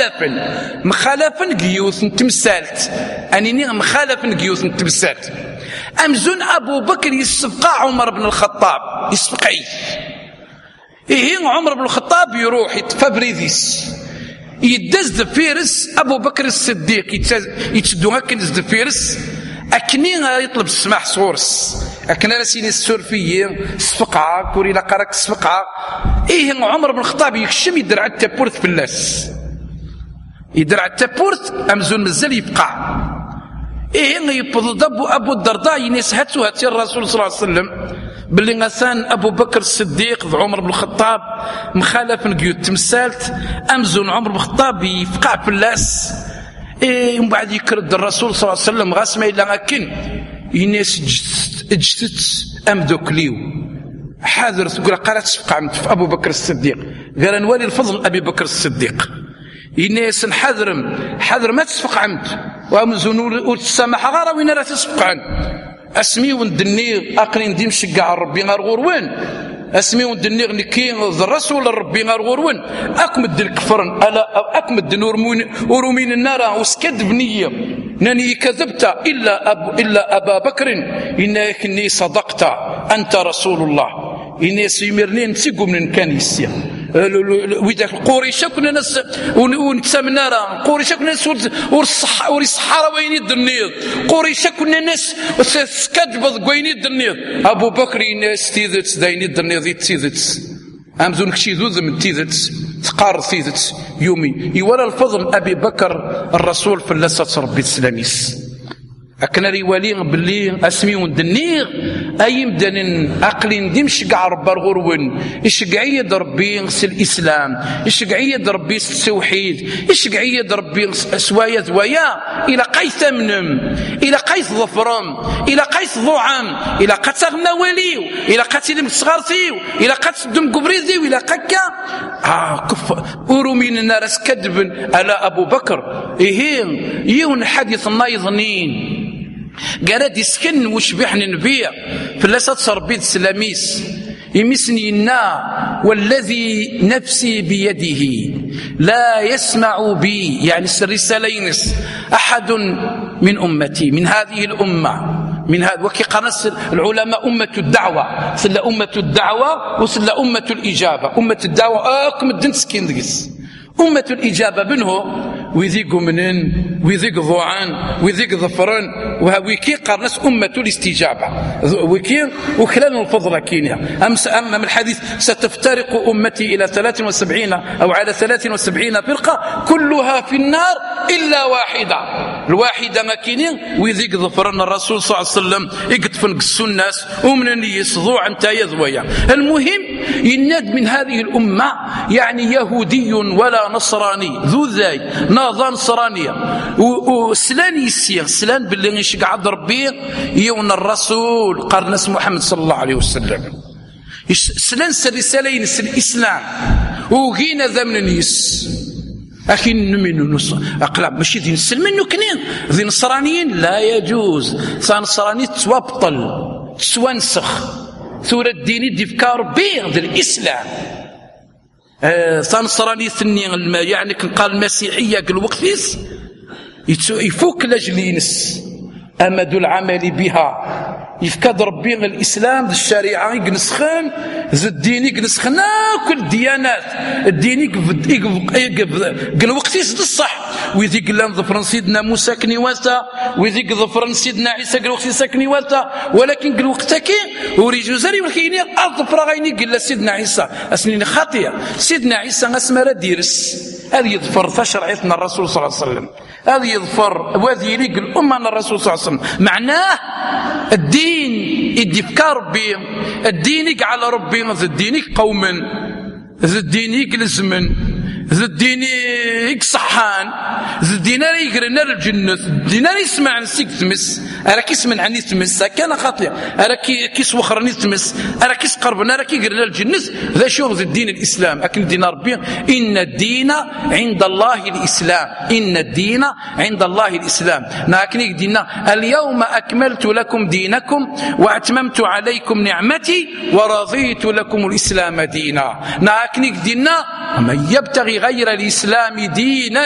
مخالفا قيوث تمثالت أنيني مخالفا قيوث تمثالت أمزون أبو بكر يسبقى عمر بن الخطاب يسبقي إيه عمر بن الخطاب يروح يتفابريديس يدز دفيرس أبو بكر الصديق يتشدو هكا يدز دفيرس أكني يطلب السماح صورس أكنا لسيني السورفية سفقعة كوري لقارك سفقعة إيه عمر بن الخطاب يكشم يدرع التابورث في اللاس يدرع التابورث أمزون مزال يبقى إيه يبض أبو الدرداء ينسهتو هاتي الرسول صلى الله عليه وسلم باللي غسان أبو بكر الصديق عمر بن الخطاب مخالف نقيو تمثالت أمزون عمر بن الخطاب يفقع في اللاس إيه ومن بعد يكرد الرسول صلى الله عليه وسلم غاسمه إلا أكن يناس اجتت أمدوكليو حاضر تقول قالت سبقع في أبو بكر الصديق قال نوالي الفضل أبي بكر الصديق يناس حذر ما تسبق عمد وأمزون وتسامح غارة وين راه تسبق عمد أسمي وندني أقنين ديم شقع ربي غار غوروين أسمي وندني نكي الرسول ربي غار غوروين أكمد الكفرن ألا أكمد أرومين النار وسكد بنية ناني كذبت إلا أبا بكر إني صدقت أنت رسول الله إني سيمرنين تيقو من كنيسة ويداك القريشة كنا ناس ونتسامنا راه قريشة كنا ناس والصحارى وين الدنيض قريشة كنا ناس سكتبض وين الدنيض أبو بكر ناس تيذت داين الدنيض تيذت أمزون كشي ذوذ من تيذت تقار تيذت يومي يورى الفضل أبي بكر الرسول في اللسة ربي السلاميس أكنا ريوالي باللي أسمي وندنيغ أي مدن أقلين ديمش قاع ربار غرون إشقعية ربي الإسلام إشقعية ربي التوحيد إشقعية ربي سوايا ذويا إلى قيث منم إلى قيث ظفرم إلى قيث ضعام إلى قتل نواليو إلى قتل مصغرتيو إلى قتل دم قبريذيو إلى قكا كف أرومين النار اسكدبن ألا أبو بكر إيهين يون حديث النايضنين قال يسكن وشبح نبيع فلاسة صربيد سلاميس يمسنينا والذي نفسي بيده لا يسمع بي يعني الرسالة ينس أحد من أمتي من هذه الأمة من هذا وكي قنص العلماء أمة الدعوة سلا أمة الدعوة وسلا أمة الإجابة أمة الدعوة أكم الدين سكين دقس أمة الإجابة بنه ويذيق منن ويذيق ضوعان ويذيق ظفران وهويكي قرنس أمة الاستجابة وكي وكلان الفضل كينيا أما من الحديث ستفترق أمتي إلى 73 أو على 73 فرقة كلها في النار إلا واحدة الواحدة ما كينين ويذيق ظفران الرسول صلى الله عليه وسلم يقطفن قسو الناس ومن يصدوع انت يذويا المهم يناد من هذه الأمة يعني يهودي ولا نصراني ذو ذاي ناظر نصرانية وسلان يسير سلان باللي يشق عبد ربي يون الرسول قرنس محمد صلى الله عليه وسلم سلان الرسالين الإسلام وغينا ذا من النيس أخي نمين أقلب ماشي ذي نسلمين نكنين ذي نصرانيين لا يجوز نصراني توابطل تسوانسخ ثورة الديني دي فكار بيغ ذي الإسلام نصراني ثني يعني قال المسيحية قال وقتيس يفوك لجلينس أمد العمل بها يفكاد ربي الإسلام ذي الشريعة يقنسخن ذي الدين يقنسخن كل الديانات الدين قال وقتيس الصح وذي قلان ظفرن سيدنا موسى كنيواتا وذي ظفرن سيدنا عيسى قال وقتيس كنيواتا ولكن قال وقتاكي وريجو زاري ولكن أظفر غيني قال سيدنا عيسى أسنين خاطئة سيدنا عيسى أسمر ديرس هذه يظفر فشرعتنا الرسول صلى الله عليه وسلم هذه يظفر وهذه يليق الأمة الرسول صلى الله عليه وسلم معناه الدين يدفكار ربي الدين على ربي ذي الدين قوما ذي الدين لزمن ذا الدين يصحان ذا الدين يقرنا الجنة الدين يسمع نسيك تمس راك يسمع عني تمس كان خاطئ راك كيس وخرني تمس راك يقربنا راك يقرنا الجنة ذا شو ذا الدين الإسلام أكن دين ربي إن الدين عند الله الإسلام إن الدين عند الله الإسلام ناكنيك دينا اليوم أكملت لكم دينكم وأتممت عليكم نعمتي ورضيت لكم الإسلام دينا ناكنيك دينا من يبتغي غير الإسلام دينا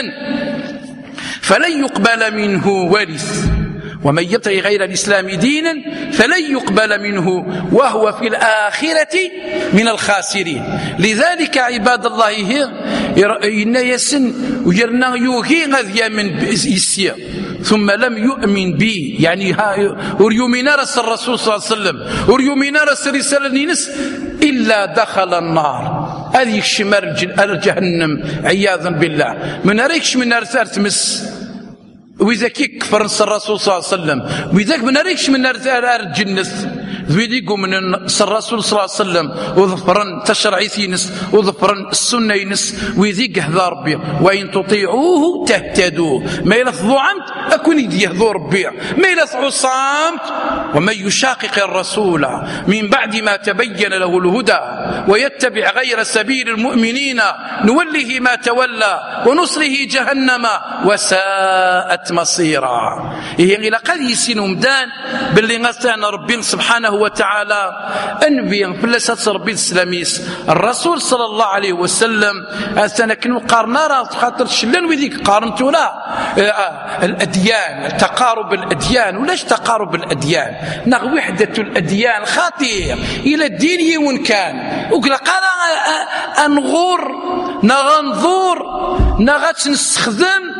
فلن يقبل منه ورث ومن يبتغي غير الإسلام دينا فلن يقبل منه وهو في الآخرة من الخاسرين. لذلك عباد الله إن يسن ويرنا يوهي غذيا من يسير ثم لم يؤمن بي يعني وريومنا رسل الرسول صلى الله عليه وسلم وريومنا رسل رسالة نينس إلا دخل النار هذه الشمار جهنم عياذا بالله من ريكش من أرثار تمس وإذا كفر الرسول صلى الله عليه وسلم وإذا من ريكش من أرثار الجنة ذويديكم من الرسول صلى الله عليه وسلم وظفرا تشرعي ثينس وظفرا السنة ينس ويذيك هذا ربي وإن تطيعوه تهتدوا ما يلفظوا عمت أكون يهذو ربي ما يلفظوا صامت ومن يشاقق الرسول من بعد ما تبين له الهدى ويتبع غير سبيل المؤمنين نوله ما تولى ونصره جهنم وساءت مصيرا. يعني لقد يسين مدان باللي غستان ربي سبحانه وتعالى أنبياء فلسات ربي السلاميس الرسول صلى الله عليه وسلم أنا كنو قارنا خاطر شلن وذيك قارنتو لا الأديان تقارب الأديان ولاش تقارب الأديان نغ وحدة الأديان خطير إلى الدين يون كان وقال أنغور نغنظور نغاتش نستخدم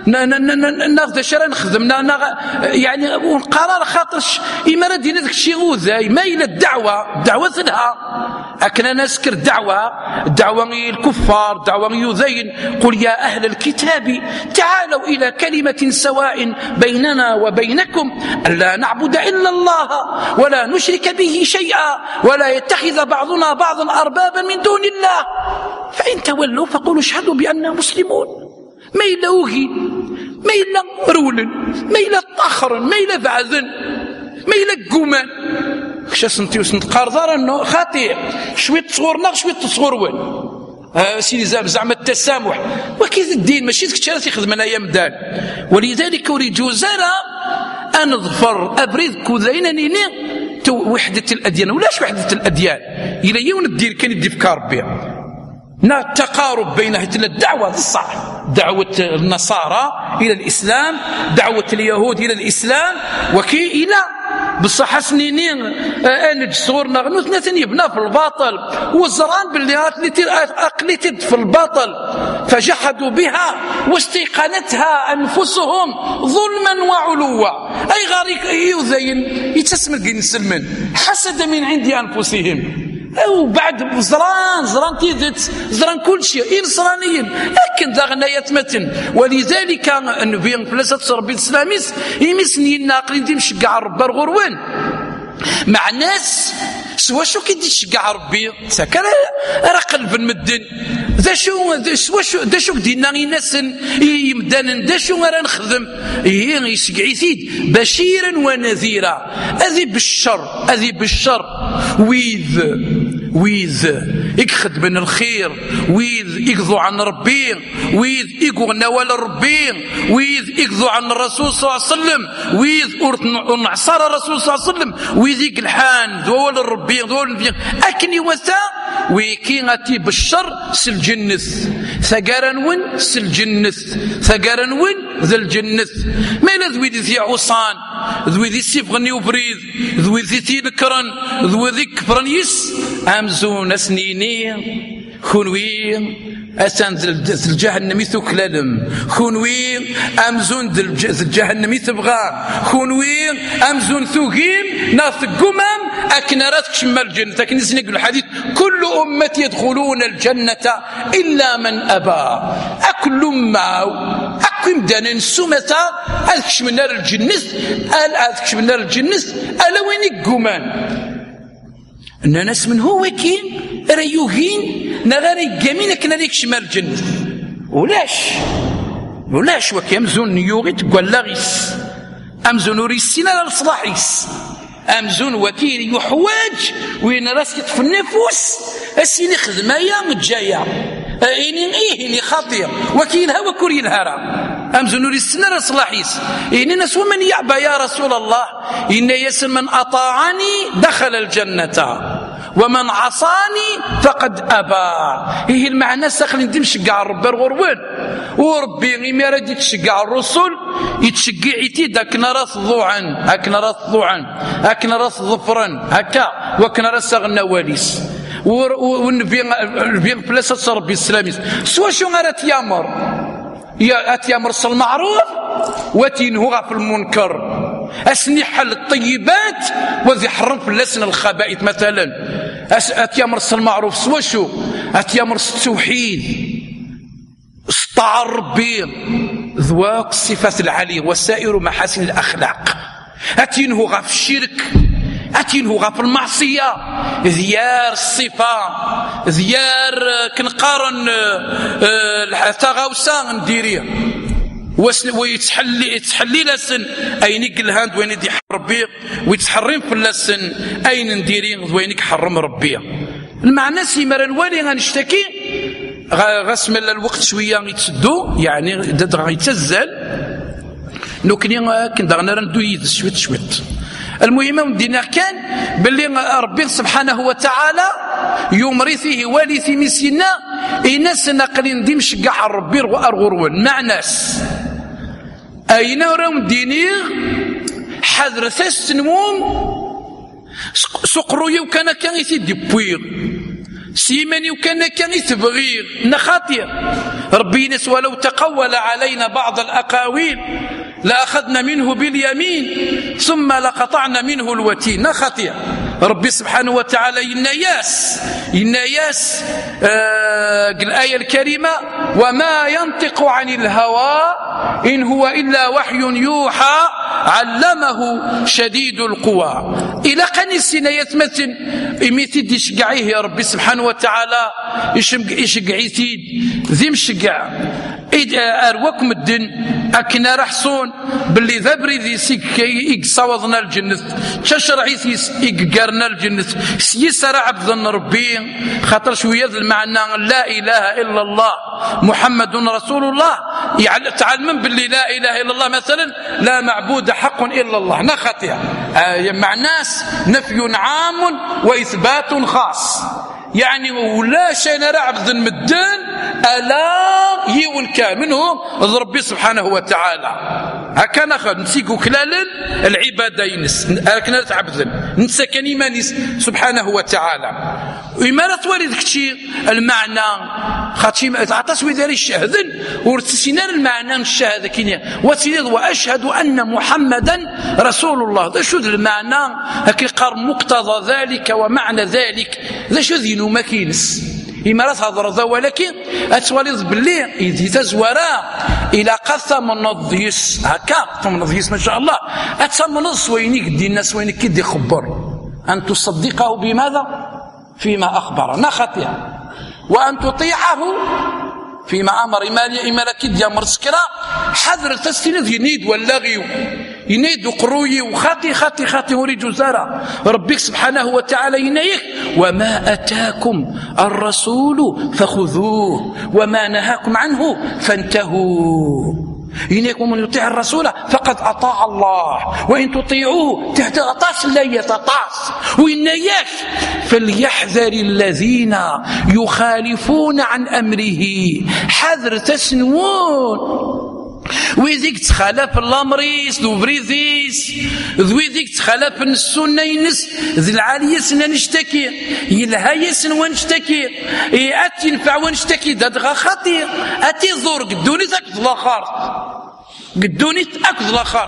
ناخذ شرا نخدم يعني ونقرر خاطرش إما دينا ذاك الشيء غوذاي ما إلى الدعوة ثلها أكنا نسكر الدعوة الكفار دعوة يذين قل يا أهل الكتاب تعالوا إلى كلمة سواء بيننا وبينكم ألا نعبد إلا الله ولا نشرك به شيئا ولا يتخذ بعضنا بعضا أربابا من دون الله فإن تولوا فقولوا اشهدوا بأننا مسلمون ما إلا أوغي ما إلا رول ما إلا طخر ما إلا بعذن ما إلا قومان خشا سنتي وسنت قارضار أنه خاطئ شوية تصغرنا شوية تصغرون سيدي زعما التسامح وكيف الدين ماشي تكتشارات يخدمنا أيام دان ولذلك أريد جوزارة أن أظفر أبريد كوذين وحدة الأديان ولاش وحدة الأديان إلى يوم الدين كان يدي فكار بها التقارب بين الدعوة الصح دعوة النصارى إلى الإسلام دعوة اليهود إلى الإسلام وكي إلى بصح سنينين أنج صورنا غنوثنا ثاني يبنى في الباطل والزران باللي أقلتت في الباطل فجحدوا بها واستيقنتها أنفسهم ظلما وعلوا أي غاريك يذين يتسمر نسلمن حسد من عند أنفسهم أو بعد زران تيدت زران كل شيء إنسانيين لكن ذا غنايات متن ولذلك النبي فلسة ربي الإسلاميس يمسني الناقلين دي مشقع ربي الغروان مع الناس سوا شو كي تشقع ربي سكر راه قلب المدن ذا شو دينا الناس يمدان ذا شو راه نخدم يسقعي ثيد بشيرا ونذيرا هذه بالشر ويذ يخدم الخير ويذ يقضوا عن ربي ويذ يقوا نوال ربي ويذ يقضوا عن الرسول صلى الله عليه وسلم ويذ ونعصر الرسول صلى الله عليه وسلم ويذ يقلحان ذوال الربي ذوال النبي أكني وثا ويكيغتي بالشر سلجنث ثقارنون سلجنث ثقارنون ذا الجنث ما إلا ذوي ذي عصان ذوي ذي سيفغني وبريد ذوي ذي تينكرن ذوي ذي كفرن يس أمزون أسنيني خنوي أسان ذي الجهنمي ثكلالم خنوي أمزون ذي الجهنمي ثبغان خنوي أمزون ثوغيم ناث قمم أكنرات شمال الجنة لكن يقول الحديث كل أمة يدخلون الجنة إلا من أبى أكل أمة أكم دانا نسومة أذكش من نار الجنة أذكش من نار الجنة ألا وين القمان أن ناس من هو كين ريوهين نغاري قامين كنا ليك شمال الجنة ولاش وكيمزون يوغي تقول لاغيس أمزون وريسينا للصلاحيس أمزون وكيل يحواج وين راسك في النفوس أسيني خدمايا متجايا إني خطير وكيلها وكوري الهرى أمزون وريسينا للصلاحيس إني ناس ومن يعبى يا رسول الله إن يسن من أطاعني دخل الجنة ومن عصاني فقد أبى. هي المعنى ساخلين تمشقع ربي الغروان وربي غير راد يتشقع الرسل يتشقع يتيد هكنا راس ضوعا هكنا راس ظفرا هكا وكنا راس غنا واليس والنبي بلاصه ربي السلاميس سوا شو غير تيامر يا اتيامر المعروف وتنهى في المنكر أسني حل الطيبات وذي حرم في اللسن الخبائث مثلا أتيامر المعروف سوا شو أتيامر التوحيد استعر ربي ذواق الصفات العالية وسائر محاسن الأخلاق أتينهو غا في الشرك أتينهو غا في المعصية ذيار الصفة ذيار كنقارن تغاوسا نديريه ويتحلي لسن أين يقلهاند وين يدي ربي ويتحرم في اللسن أين نديرين وين يحرم ربي. المعنى سيمر الوالي غنشتكي غاسم الوقت شويه يتسدو يعني غيتزل نوكني كندغنا ندو يد شويت. المهم دينا كان باللي ربي سبحانه وتعالى يمري فيه والي في مسينا إناس نقلين ديمش كاع ربي وأرغرون مع ناس أين راهم ديني حذر ثلاث نموم سقروي وكان يثدي بوير سيماني وكان يتبغير نخاطر ربي نس ولو تقول علينا بعض الأقاويل لأخذنا منه باليمين ثم لقطعنا منه الوتين نخاطر ربي سبحانه وتعالى يناياس الآية الكريمة وما ينطق عن الهوى إن هو إلا وحي يوحى علمه شديد القوى إلى قن السنايات مثل إميتيد يشقعيه يا ربي سبحانه وتعالى يشقعيتيد ذي مشقع أرواكم الدن أكنا رحصون باللي ذبري ذي سيك يقصوضنا الجنة تشرعي يقرنا الجنة سيسر عبد ربي خاطر شوية المعنى لا إله إلا الله محمد رسول الله تعلم باللي لا إله إلا الله مثلا لا معبود حق إلا الله نخطئ مع ناس نفي عام وإثبات خاص يعني ولا شيء نرى عبد المدان ألا يون كامنهم ربي سبحانه وتعالى هكا ناخذ نسيقو كلالا العبادة ينس هكا نتعبد نسى كان إيمانيس سبحانه وتعالى وإما توالي ذاك الشيء المعنى خاطشي عطاس وذلك الشهدن ورتسينا المعنى الشهادة كينيا وتسيد وأشهد أن محمدا رسول الله ذا شو المعنى هكا قال مقتضى ذلك ومعنى ذلك ذا شو ذي ما كينس إما تهضر ذا ولكن أتوالي باللي إذا تزورا إلى قثم النضيس هكا قثم النضيس ما شاء الله أتمنص وينك دي الناس وينك كدي خبر أن تصدقه بماذا فيما أخبر نخطئ وأن تطيعه فيما أمر إما لكد يا مرسكرا حذر تستند ينيد واللغي ينيد قروي وخاطي وريد زارة ربك سبحانه وتعالى ينيك وما أتاكم الرسول فخذوه وما نهاكم عنه فانتهوا إنكم من يطيع الرسول فقد أطاع الله وإن تطيعوه تطاس لا يتطاس وإنياك فليحذر الذين يخالفون عن أمره حذر تسنون ويذيك تخالف الامريس ذو بريذيس ذويذيك تخالف السنه ينس ذي العاليه سنا نشتكي يلها سن ونشتكي اتي ينفع ونشتكي دغا خطير اتي زور قدوني تاكد الاخر قدوني تاكد الاخر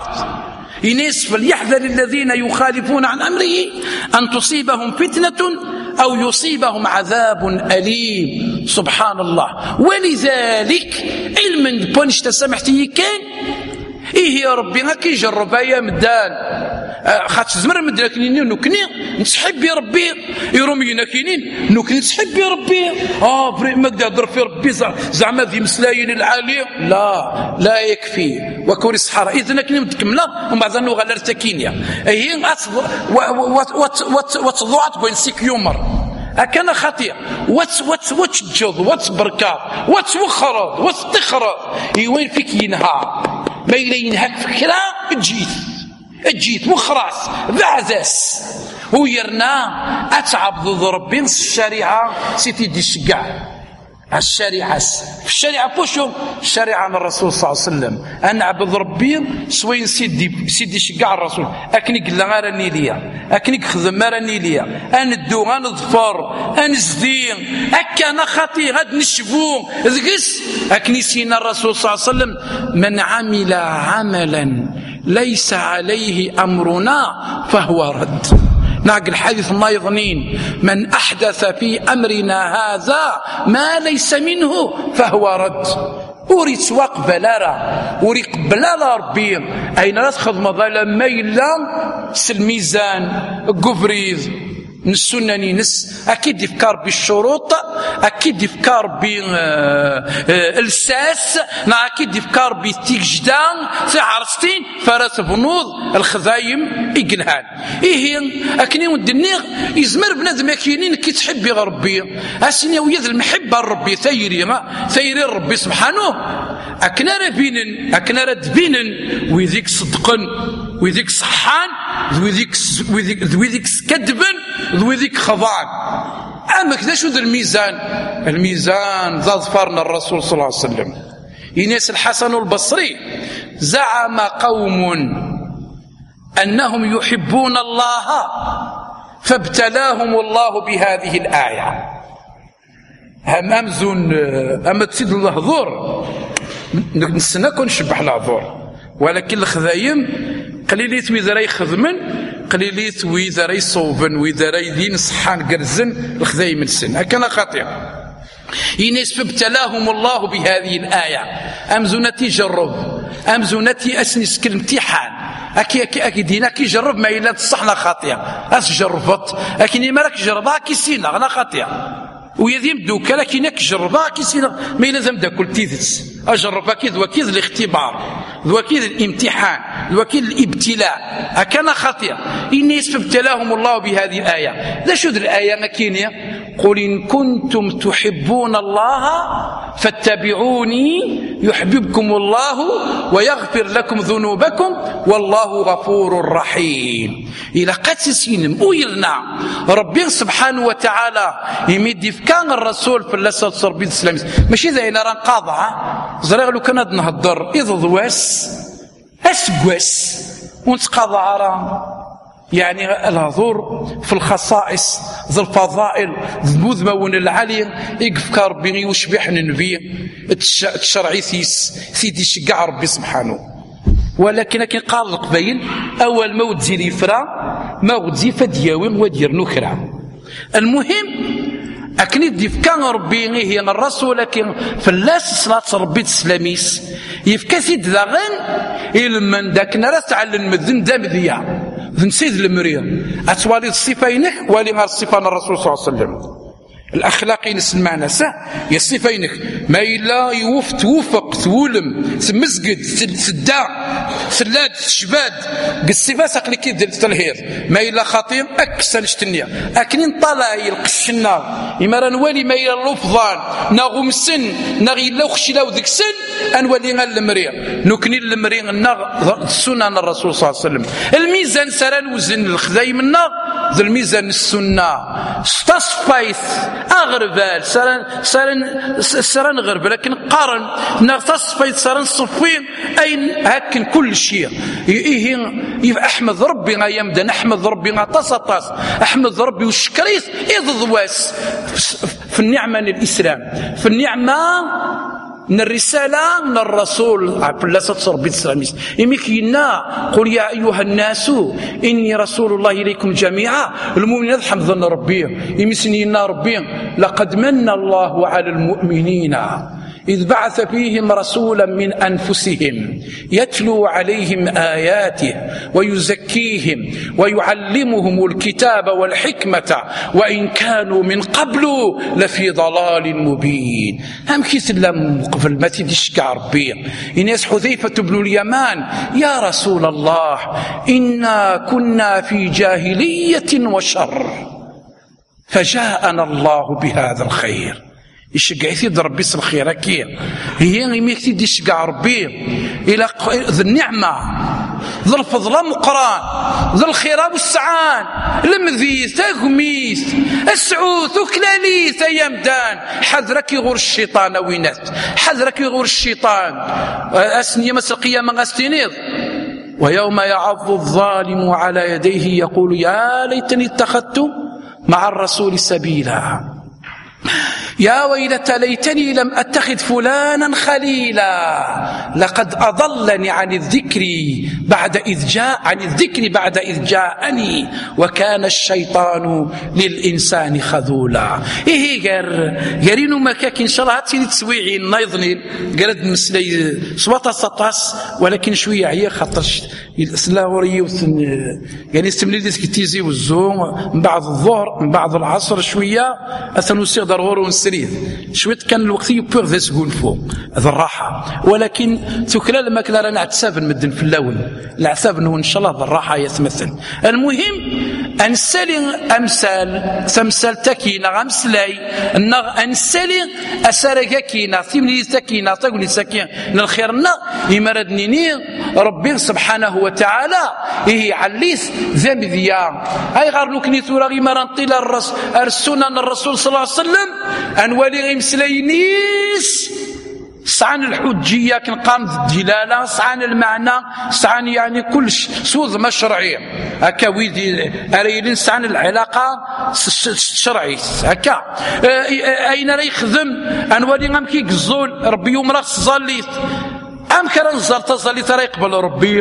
ينس فليحذر الذين يخالفون عن امره ان تصيبهم فتنه أو يصيبهم عذاب أليم سبحان الله. ولذلك علما بونش تسامحتي كان إيه يا ربي هكي جرب يا مدان خاطر زمر مدنا كاينين نكني نسحب ربي يرومينا كاينين نكني نسحب ربي بري ما قادر في ربي زعما ذي مسلاين العالي لا يكفي وكوري الصحراء اذا كنا متكمله ومن بعد نوغا لرتكينيا هي وتضوعت بين سيك يومر أكان خطير وتجض وتبركات وتوخرض وتتخرض وين فيك ينهار ما إلا ينهك فكرة جيت وخراس بعزاس ويرنا أتعب ضد ربي الشريعة سيتي دي الشقع الشريعة في الشريعة بوشو الشريعة من الرسول صلى الله عليه وسلم أنا عبد ربي سوين سيدي شقع الرسول أكني قل غير ليا أكني خدم راني ليا أنا الدو غنظفر أنا زدين أكنا خطي غاد نشبو ذقس أكني سينا الرسول صلى الله عليه وسلم من عمل عملا ليس عليه أمرنا فهو رد ناقل الحديث النايضنين من أحدث في أمرنا هذا ما ليس منه فهو رد أريد سواق بلارة أريد بلارة ربي أين رتخذ مظالة ميلا سلميزان قفريز نسنني نس أكيد يفكر بالشروط أكيد يفكر بالساس أكيد يفكر بالتيجدان عرستين فرس بنوض الخذايم إقنهان أكني ودنيغ يزمر بنادم كاينين كي تحبي ربي أسني ويذ المحبة ربي ثيري ربي سبحانه أكنا ردبينن ويذيك صدقا ويذيك صحان ويذيك كذبا ويذيك خضعان أما كذا شو ذا الميزان ذا ظفرنا الرسول صلى الله عليه وسلم يناس الحسن البصري زعم قوم أنهم يحبون الله فابتلاهم الله بهذه الآية أما تسيد الله ذور نسنا كون شبح العذور ولكن الخذايم قليليت وإذا راي خذمن قليليت وإذا راي صوبن وإذا راي دين صحان قرزن الخذايم السن هكذا خطير يناس فابتلاهم الله بهذه الآية أمزونتي جرب أمزونتي أسنس كالامتحان أكي دينا كي جرب ما إلا تصحنا خاطئة أسجربت أكني ما راك جربها كي سينا غنا خاطئة ويذيم دوكا لكن جربها كي سينا ما إلا زم داكل تيذس أجربها كي ذوكيذ الاختبار ذوكيذ الامتحان ذوكيذ الابتلاء أكان خاطئة الناس فابتلاهم الله بهذه الآية لا شو الآية ما كينية قل إن كنتم تحبون الله فاتبعوني يحببكم الله ويغفر لكم ذنوبكم والله غفور رحيم إلى قتسين ويلنا ربي سبحانه وتعالى يمد كان الرسول في اللسة الصربية الإسلامية ماشي إذا إلا ران قاضعة زريغ لو كان نهضر إذا ضواس أسقواس ونتقاضع راه يعني الهضور في الخصائص ذو الفضائل ذو المذمون العالي يقفك ربي يشبح النبي الشرعي سيدي شقع ربي سبحانه ولكن قال القبيل أول ما وتزيل يفرى ما وتزي فدياوي ودير نكرة المهم أكني ديفكان ربي هي الرسول لكن فلاس صلاة ربي السلاميس يفكاسيد ذاغن إلمن داك نراس على المذن دامذية ذنسيد المريم أتوالي الصفينك ولي غير الصفان الرسول صلى الله عليه وسلم الأخلاقي نسمعنا يا الصفينك ما إلا توفق تولم تمسجد سدا سلاد شباد بالصفة ساقلي كي دير التلهيض ما إلا خطير أكسن اشتنيا أكنين طالع يلقشنا إما رانوالي ما إلا اللفظان ناغم السن ناغي لا وخشلا وذيك سن أنوالي غير المريم نكني المريم الناغ سنن الرسول صلى الله عليه وسلم الميزان سران وزن الخذايم الناغ ذا الميزان السنة استصفيت أغربال سران غرب لكن قارن نغتصفيت سران صفين أين هكن كل شيء أحمد ربي غيمدن أحمد ربي غتصطاس أحمد ربي وشكريس إذ ضواس في النعمة الإسلام في النعمة من الرسالة من الرسول لا تصر بالسلاميس يمكننا قل يا أيها الناس إني رسول الله إليكم جميعا المؤمنين يضحم ظن ربي يمسنينا ربي لقد من الله على المؤمنين إذ بعث فيهم رسولا من أنفسهم يتلو عليهم آياته ويزكيهم ويعلمهم الكتاب والحكمة وإن كانوا من قبل لفي ضلال مبين. هم كيس لم قبل ما تدشكع ربي إناس حذيفة بن اليمان يا رسول الله إنا كنا في جاهلية وشر فجاءنا الله بهذا الخير. يشجع يثيد ربي الخير كي هي ميكتي يشجع ربي الى ذي النعمه ذي الفضل مقران ذي الخير والسعان المذيث تغميث السعوث وكلاليث يمدان حذرك يغور الشيطان وينات حذرك يغور الشيطان اسني مس القيامه غاستينيض ويوم يعض الظالم على يديه يقول يا ليتني اتخذت مع الرسول سبيلا يا ويلتى ليتني لم أتخذ فلانا خليلا لقد أضلني عن الذكر بعد إذ جاءني وكان الشيطان للإنسان خذولا. إيه قرينو مكاك إن شاء الله هاتي تسويعي نايضني قرد مسلي صوتا سطاس ولكن شوية عيا خاطرش سلاوري يعني استملي ديسك تيزي والزوم من بعد الظهر من بعد العصر شوية أثنو سيغدر غورو نسريد شوية كان الوقت يبور ذا سقول فوق هذا الراحة ولكن ثكلا لما كنا رانا عتساب المدن في اللون العتساب انه ان شاء الله ذا الراحة يتمثل. المهم أنسالي أمثال تكينا غمسلاي أنسالي أساركينا ثمني تكينا تقولي سكين للخيرنا يمردنيني ربي سبحانه وتعالى إيه عليس ذنبذيا أي غارنوكني ثورا غيمرانطي السنن الرسول صلى الله عليه وسلم أنوالي غيمسلاينيس سعان الحجية كنقام الدلالة سعان المعنى سعان يعني كلش سوذ مشرعي هكا ويدي أريلين سعان العلاقة الشرعي هكا أين راه يخدم أنوالي غام كي قزول ربي يوم راه صليت أم كرا نزلت صليت راه يقبل ربي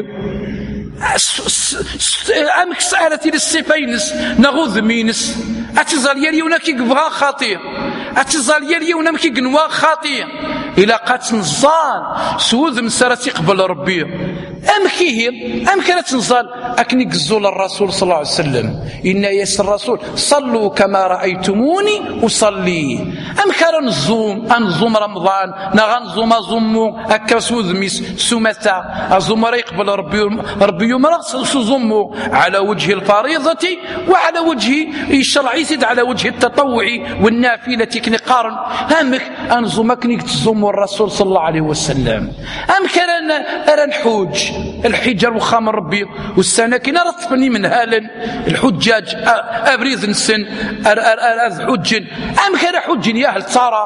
أمك سألتي للسيفينس نغوذ مينس أتزال يليونا كي قبغا خاطئ أتزال يليونا كي قنوا خاطئ إلا قات نزال سوذ مسارتي قبل ربي أم كانت نزال أكني قزول الرسول صلى الله عليه وسلم إن يس الرسول صلوا كما رأيتموني أصلي أم كان نزوم رمضان نغنزوم زمو أكا سوذ ميس سمتا أزوم يقبل ربي يوم زمو على وجه الفريضة وعلى وجه الشرعي سيد على وجه التطوع والنافلة كني قارن همك أنزومك نكتزوم الرسول صلى الله عليه وسلم أم كان أرى الحجة وخام ربي والسنة كنا رطفني من هالا الحجاج أبريز نسن حجن أم كان حجن يا أهل صارى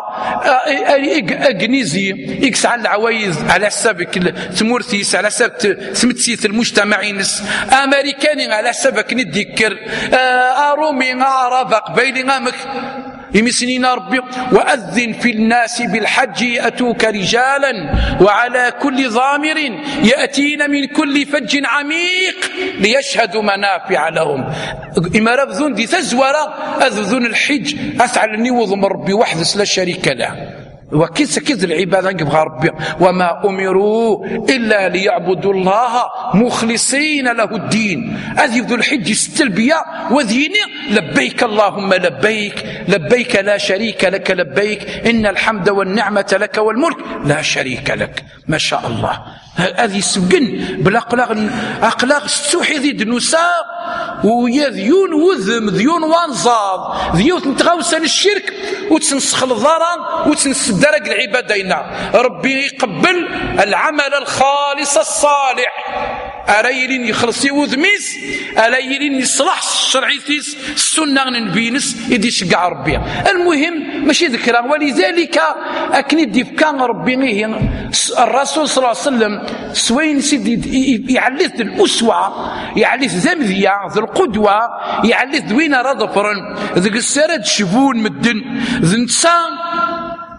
أجنيزي إكس على العوايز على حساب تمورثيس على حساب سمتسيث المجتمعين أمريكاني على حسابك نديكر أرومي عرب قبيلي غامك يمسنين ربي وأذن في الناس بالحج يأتوك رجالا وعلى كل ضامر يأتين من كل فج عميق ليشهدوا منافع لهم. إما ربذون دي تزورا أذذون الحج أسعلني وضم ربي وحدث لا شريك له وكذ العبادة يبغى ربي وما أمروا إلا ليعبدوا الله مخلصين له الدين. هذه ذو الحج التلبية وذيني لبيك اللهم لبيك لا شريك لك لبيك إن الحمد والنعمة لك والملك لا شريك لك. ما شاء الله هذه سبقن بالأقلاق السوحي ذي دنوسا ويا ذيون وذم ذيون وانزاض ذيوت نتغوسن الشرك وتنسخ الضرر وتنسدرق العبادين. ربي يقبل العمل الخالص الصالح أريلين يخلصي وذميس أريلين يصلح الشرعيتيس السنة نبينس يدي شقع ربي. المهم ماشي ذكرى ولذلك أكني كان ربي الرسول صلى الله عليه وسلم سوين سيدي يعلث الأسوة يعلث ذمذية ذو القدوة يعلث دوين رضفرا ذو السرد شبون مدن ذو نتسان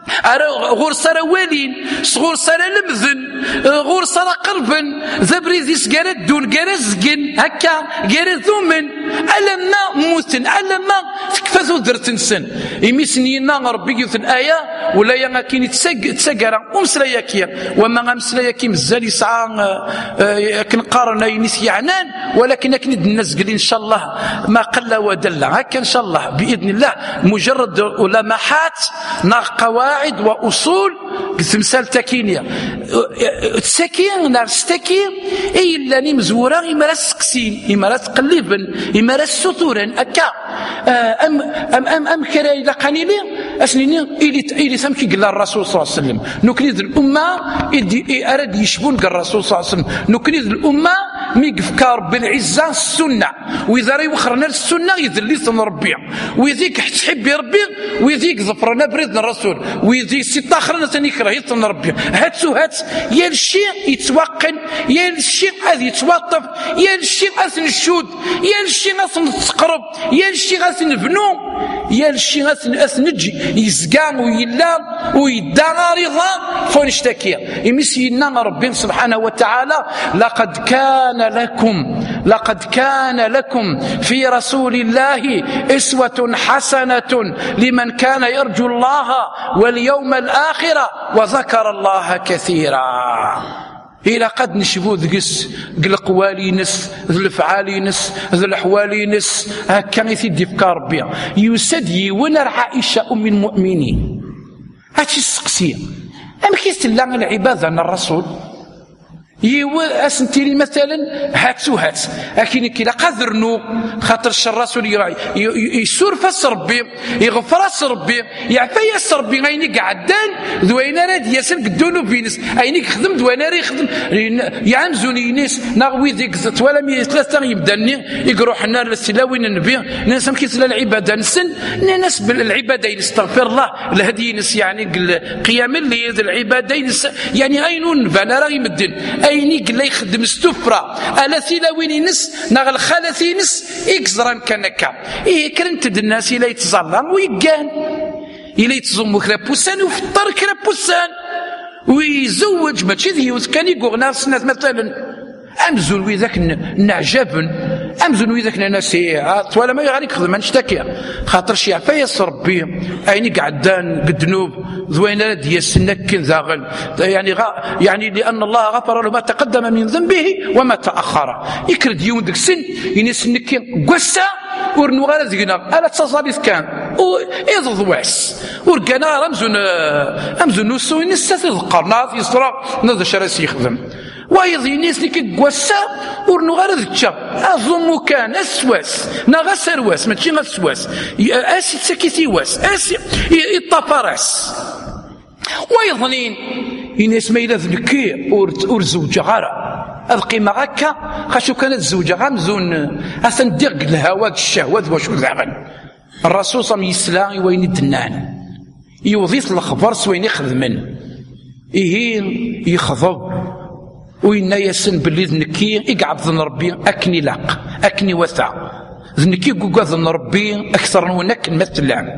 غور صار والين صغور صار لمذن غور صار قربا ذبريزيس قرد دون قرزقن هكا قرد ثومن ألما موتن ألما تكفثو درتنسن يمسنينا ربي يوثن آية ولا يغاكين تسقر ومسلاياكيا وما مسلاياكي مزال يسعى كنقارن ينس يعنان ولكن أكند النزقل إن شاء الله ما قل ودل هكا إن شاء الله بإذن الله مجرد لمحات قواعد وأصول تمثال تكينية التكين نار ستكين أي اللي مزورا إما سقسين إما تقلبا إما سطورا أكا أم كراي لقانيلي أسنيني إلي سمكي قال الرسول صلى الله عليه وسلم نكريد الأمة أراد يشبون قال الرسول صلى الله عليه وسلم نكريد الأمة ميقفكار بالعزة السنة وإذا رأي وخرنا السنة يذليث ربي ويذيك تحب ربي ويذيك ظفرنا بريدنا الرسول ويذيك ستاخرنا تنكره يطن ربي هات يا الشيء يتوقن يا الشيء هذا يتوطف يا الشيء هذا نشود يا الشيء هذا نتقرب يا الشيء هذا نبنو يا الشيء هذا نجي يزقان ويلام ويدار رضا فنشتكي يمسينا ربي سبحانه وتعالى لقد كان لكم في رسول الله أسوة حسنة لمن كان يرجو الله واليوم الآخر وذكر الله كثيرا. إلى قد نشبو ذقس قلقوالينس ذو الفعالينس ذو الأحوالينس هكا يثدي فكار بها يسدي ونر عائشة أم المؤمنين هاتش السقسية أم كيست الله العبادة أن الرسول أسنتيني مثلا هات لكن كلا قذرنو خاطر الرسول يسور فاس ربي يغفر ربي يعفى ياس ربي غيني قعدان ذوينا راد ياسن قدونو بينس اينيك خدم دوينا راه يخدم يعمزوني ناس ناغوي ديك ولا مي ثلاثه يبداني يقرو حنا للسلاوين النبي ناس كيسلا العباده نسن ناس بالعباده يستغفر الله الهدي نس يعني قيام الليل العباده يعني اينون فانا راه يمدن أيني قل يخدم استفرا ألا ثلاوين ينس نغل خالتي نس إكزران كنكا كرنت الناس إلا يتظلم ويقان إلا يتظم كرابوسان وفطر كرابوسان ويزوج ماشي ذيوث كان يقول ناس مثلا أمزون ويذاك نعجبن أمزون ويذاك ناسيات ولا ما يغاليك خذ ما نشتكي خاطر شي عفايس ربي أيني قعدان قدنوب ذوينا دي السنك ذاغل يعني لأن الله غفر له ما تقدم من ذنبه وما تأخر يكرد يوم ديك سن ينسنك قسا ورنو غير ذينا ألا تصاليث كان إذ ضواس ورقنا أمزون نسوي نستثل القرناط يصرى نذا شرس يخدم ويضي ناس لكي قوسا ورنو غير ذكا أظن كان أسواس نغا سرواس ماشي غير سواس أسي تسكيتي واس أسي الطفرس ويظنين الناس ما إلا ذنكي ورزوجة غارة القيمة هكا خاشو كانت الزوجة غامزون أثن ديق الهواء الشهوات وشو ذاغن الرسول صلى الله عليه وسلم وين الدنان يوضيث الخبر سوين يخدمن إيهين يخضب وإنا يسن باللي ذنكي يقعد ذن ربي أكني لاق أكني وثع ذنكي قوقا ذن ربي أكثر ونك مثلا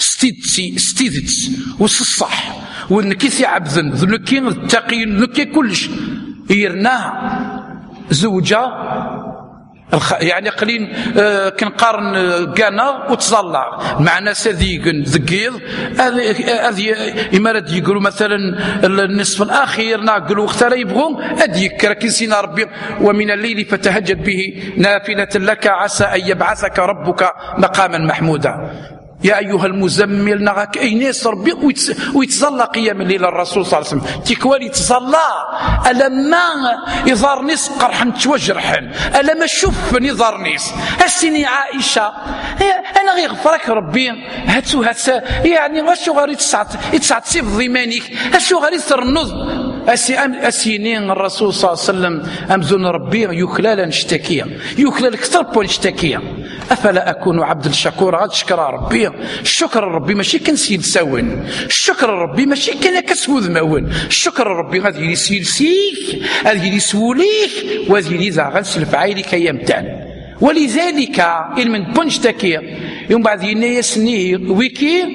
ستيدت وصصح وذنكي ثعب ذنكي التقي ذنكي كلش يرناها زوجة يعني قليل كنقارن قانا وتظلع مع ناس هذيك ذقيض هذه إمارات يقولوا مثلا النصف الأخير ناقلوا اختار يبغون أديك ركزينا ربي ومن الليل فتهجد به نافلة لك عسى أن يبعثك ربك مقاما محمودا يا أيها المزمل نغاك أي ناس ربي ويتظلى قيام الليل الرسول صلى الله عليه وسلم تكوالي يتظلى ألما يظهر ناس قرحا توجرحا ألما شوف يظهر ناس السني عائشة أنا غير غفرك ربي هاتو يعني واشو غير يتسعد سيف ضمانك هاتو غير يترنض أسينين الرسول صلى الله عليه وسلم أمزون ربي يخلال نشتكيا يخلال كثر بون نشتكيا أفلا أكون عبد الشكور غاد شكر ربي الشكر ربي ماشي كنسيل ساون الشكر ربي ماشي كان كسوذ ماون الشكر ربي غادي يسيل سيك غادي يسوليك وغادي ذا غنسلف عيلك يمتان ولذلك من بونشتكيا يوم بعد ينايسني ويكي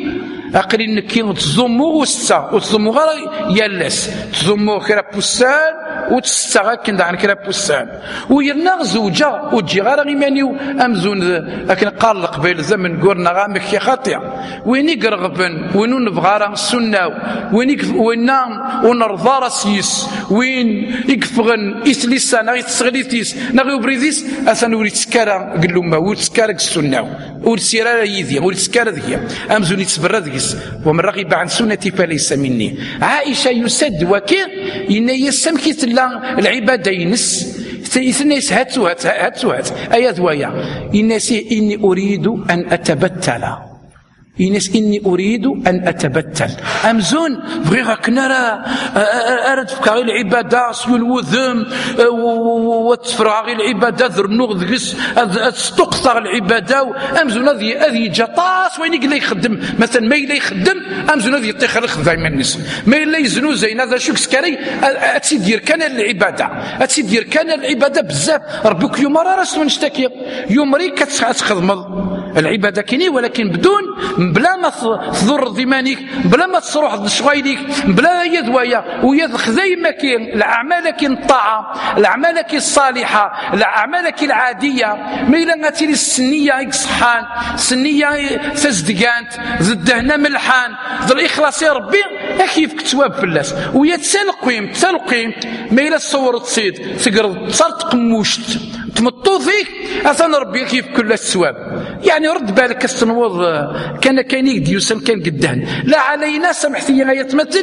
أقري نكي تزمو وستا وتزمو غير يالس تزمو كرا بوسان وتستا غير كندا عن كرا بوسان ويرنا زوجة وتجي غير غيمانيو أمزون لكن قال قبيل زمن قولنا غامك يا خاطئة وين يقرغبن وين نبغى راه السنة وين ونرضى راسيس وين يكفغن إسليسا نغي تسغليتيس نغي وبريديس أثن وريت سكارا قلو ما وريت سكارا السنة وريت سيرا يذيا وريت سكارا ذيا أمزون يتسبرد ومن رغب عن سنتي فليس مني. عائشة يسد وكير إن يسمكت العبادة ينس يثنيس هاتسوهات أيا ذويا إني أريد أن أتبتل إنس إني أريد أن أتبتل أمزون بغيغا كنرا أرد فكاغي العبادة سيول وذم وتفرغي العبادة ذرنوغ ذكس تقطع العبادة أمزون هذه جطاس وين يقول يخدم مثلا ما يلا يخدم أمزون هذه يطيخ الخذ من الناس ما يلا يزنو زين هذا شو كسكري أتسيدير كان العبادة أتسيدير كان العبادة بزاف ربك يوم راه راسو نشتكي يوم ريك كتخدم العبادة كيني ولكن بدون بلا ما تضر ضمانك بلا ما تصروح لشغايلك بلا يدويا ويد خذي ما كاين الاعمال كاين الطاعه الاعمال كاين الصالحه الاعمال كاين العاديه ما الا غاتيري السنيه يصحان السنيه تزدقانت زدهنا ملحان ذا الاخلاص يا ربي كيف كتواب فلاس ويا تسلقيم ما الا تصور تصيد تقرض تصر تقموشت تمطو فيك اثن ربي كيف كل الثواب يعني رد بالك السنوض كان كاين ديوسن كان قدهن لا علينا سمحتي يا يتمثل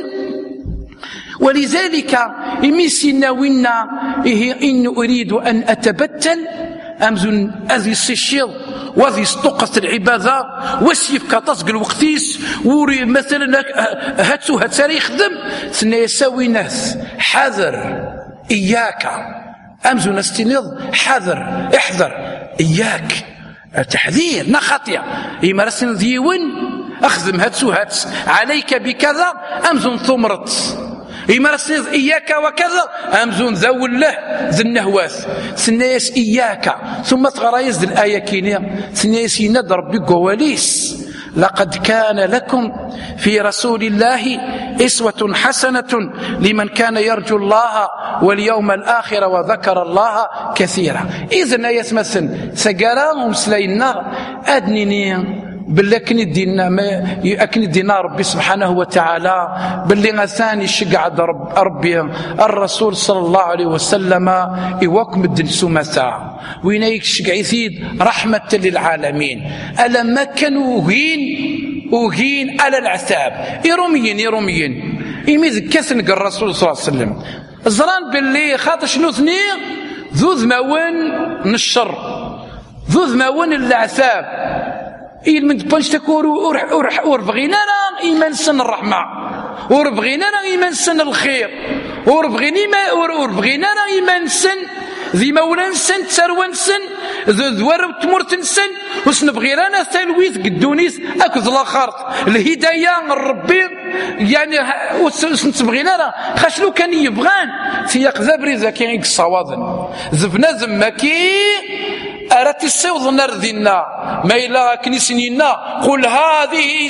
ولذلك يميسنا ونا إن أريد أن أتبتل أمزن أذي السشيض وذي استقصت العبادة وسيف كتصق الوقتيس وري مثلا هاتسو هاتساري يخدم سنة يساوي ناس حذر إياك أمزن استنض حذر احذر إياك تحذير نخطية يمارسن ذيون أخذم هاتسو هاتس عليك بكذا أمزن ثمرت يمارسن إياك وكذا أمزن ذو الله ذي النهواث سنيس إياك ثم تغريز الآية كينية سنيس يندر بقواليس لقد كان لكم في رسول الله إسوة حسنة لمن كان يرجو الله واليوم الآخر وذكر الله كثيرا. إذن يتمثل سقراهم سلينا أدنيني بالله أكن الدينا ربي سبحانه وتعالى باللي غثاني شقع ربي الرسول صلى الله عليه وسلم إواكم الدين سمثا وينيك شقع يثيد رحمة للعالمين ألا ما كانوا وهين على العتاب يرميين يميذ كثن الرسول صلى الله عليه وسلم زران باللي خاطر شنو ثني ذو ذماون من الشر ذو ذماون العتاب من تبانش تكور وربغينا إيمان سن الرحمة وربغينا إيمان سن الخير وربغينا إيمان سن ذي مولان سن تسروان سن ذوار وتمرتن سن وسنبغي رانا تلويث قدونيس أكذ الآخر الهداية الربي يعني وسنتبغينا راه خاشلو كان يبغان سياق ذابري ذاكي الصواظن زفنا زماكي أردت السوض نرذنا ما إلا كنسنينا قل هذه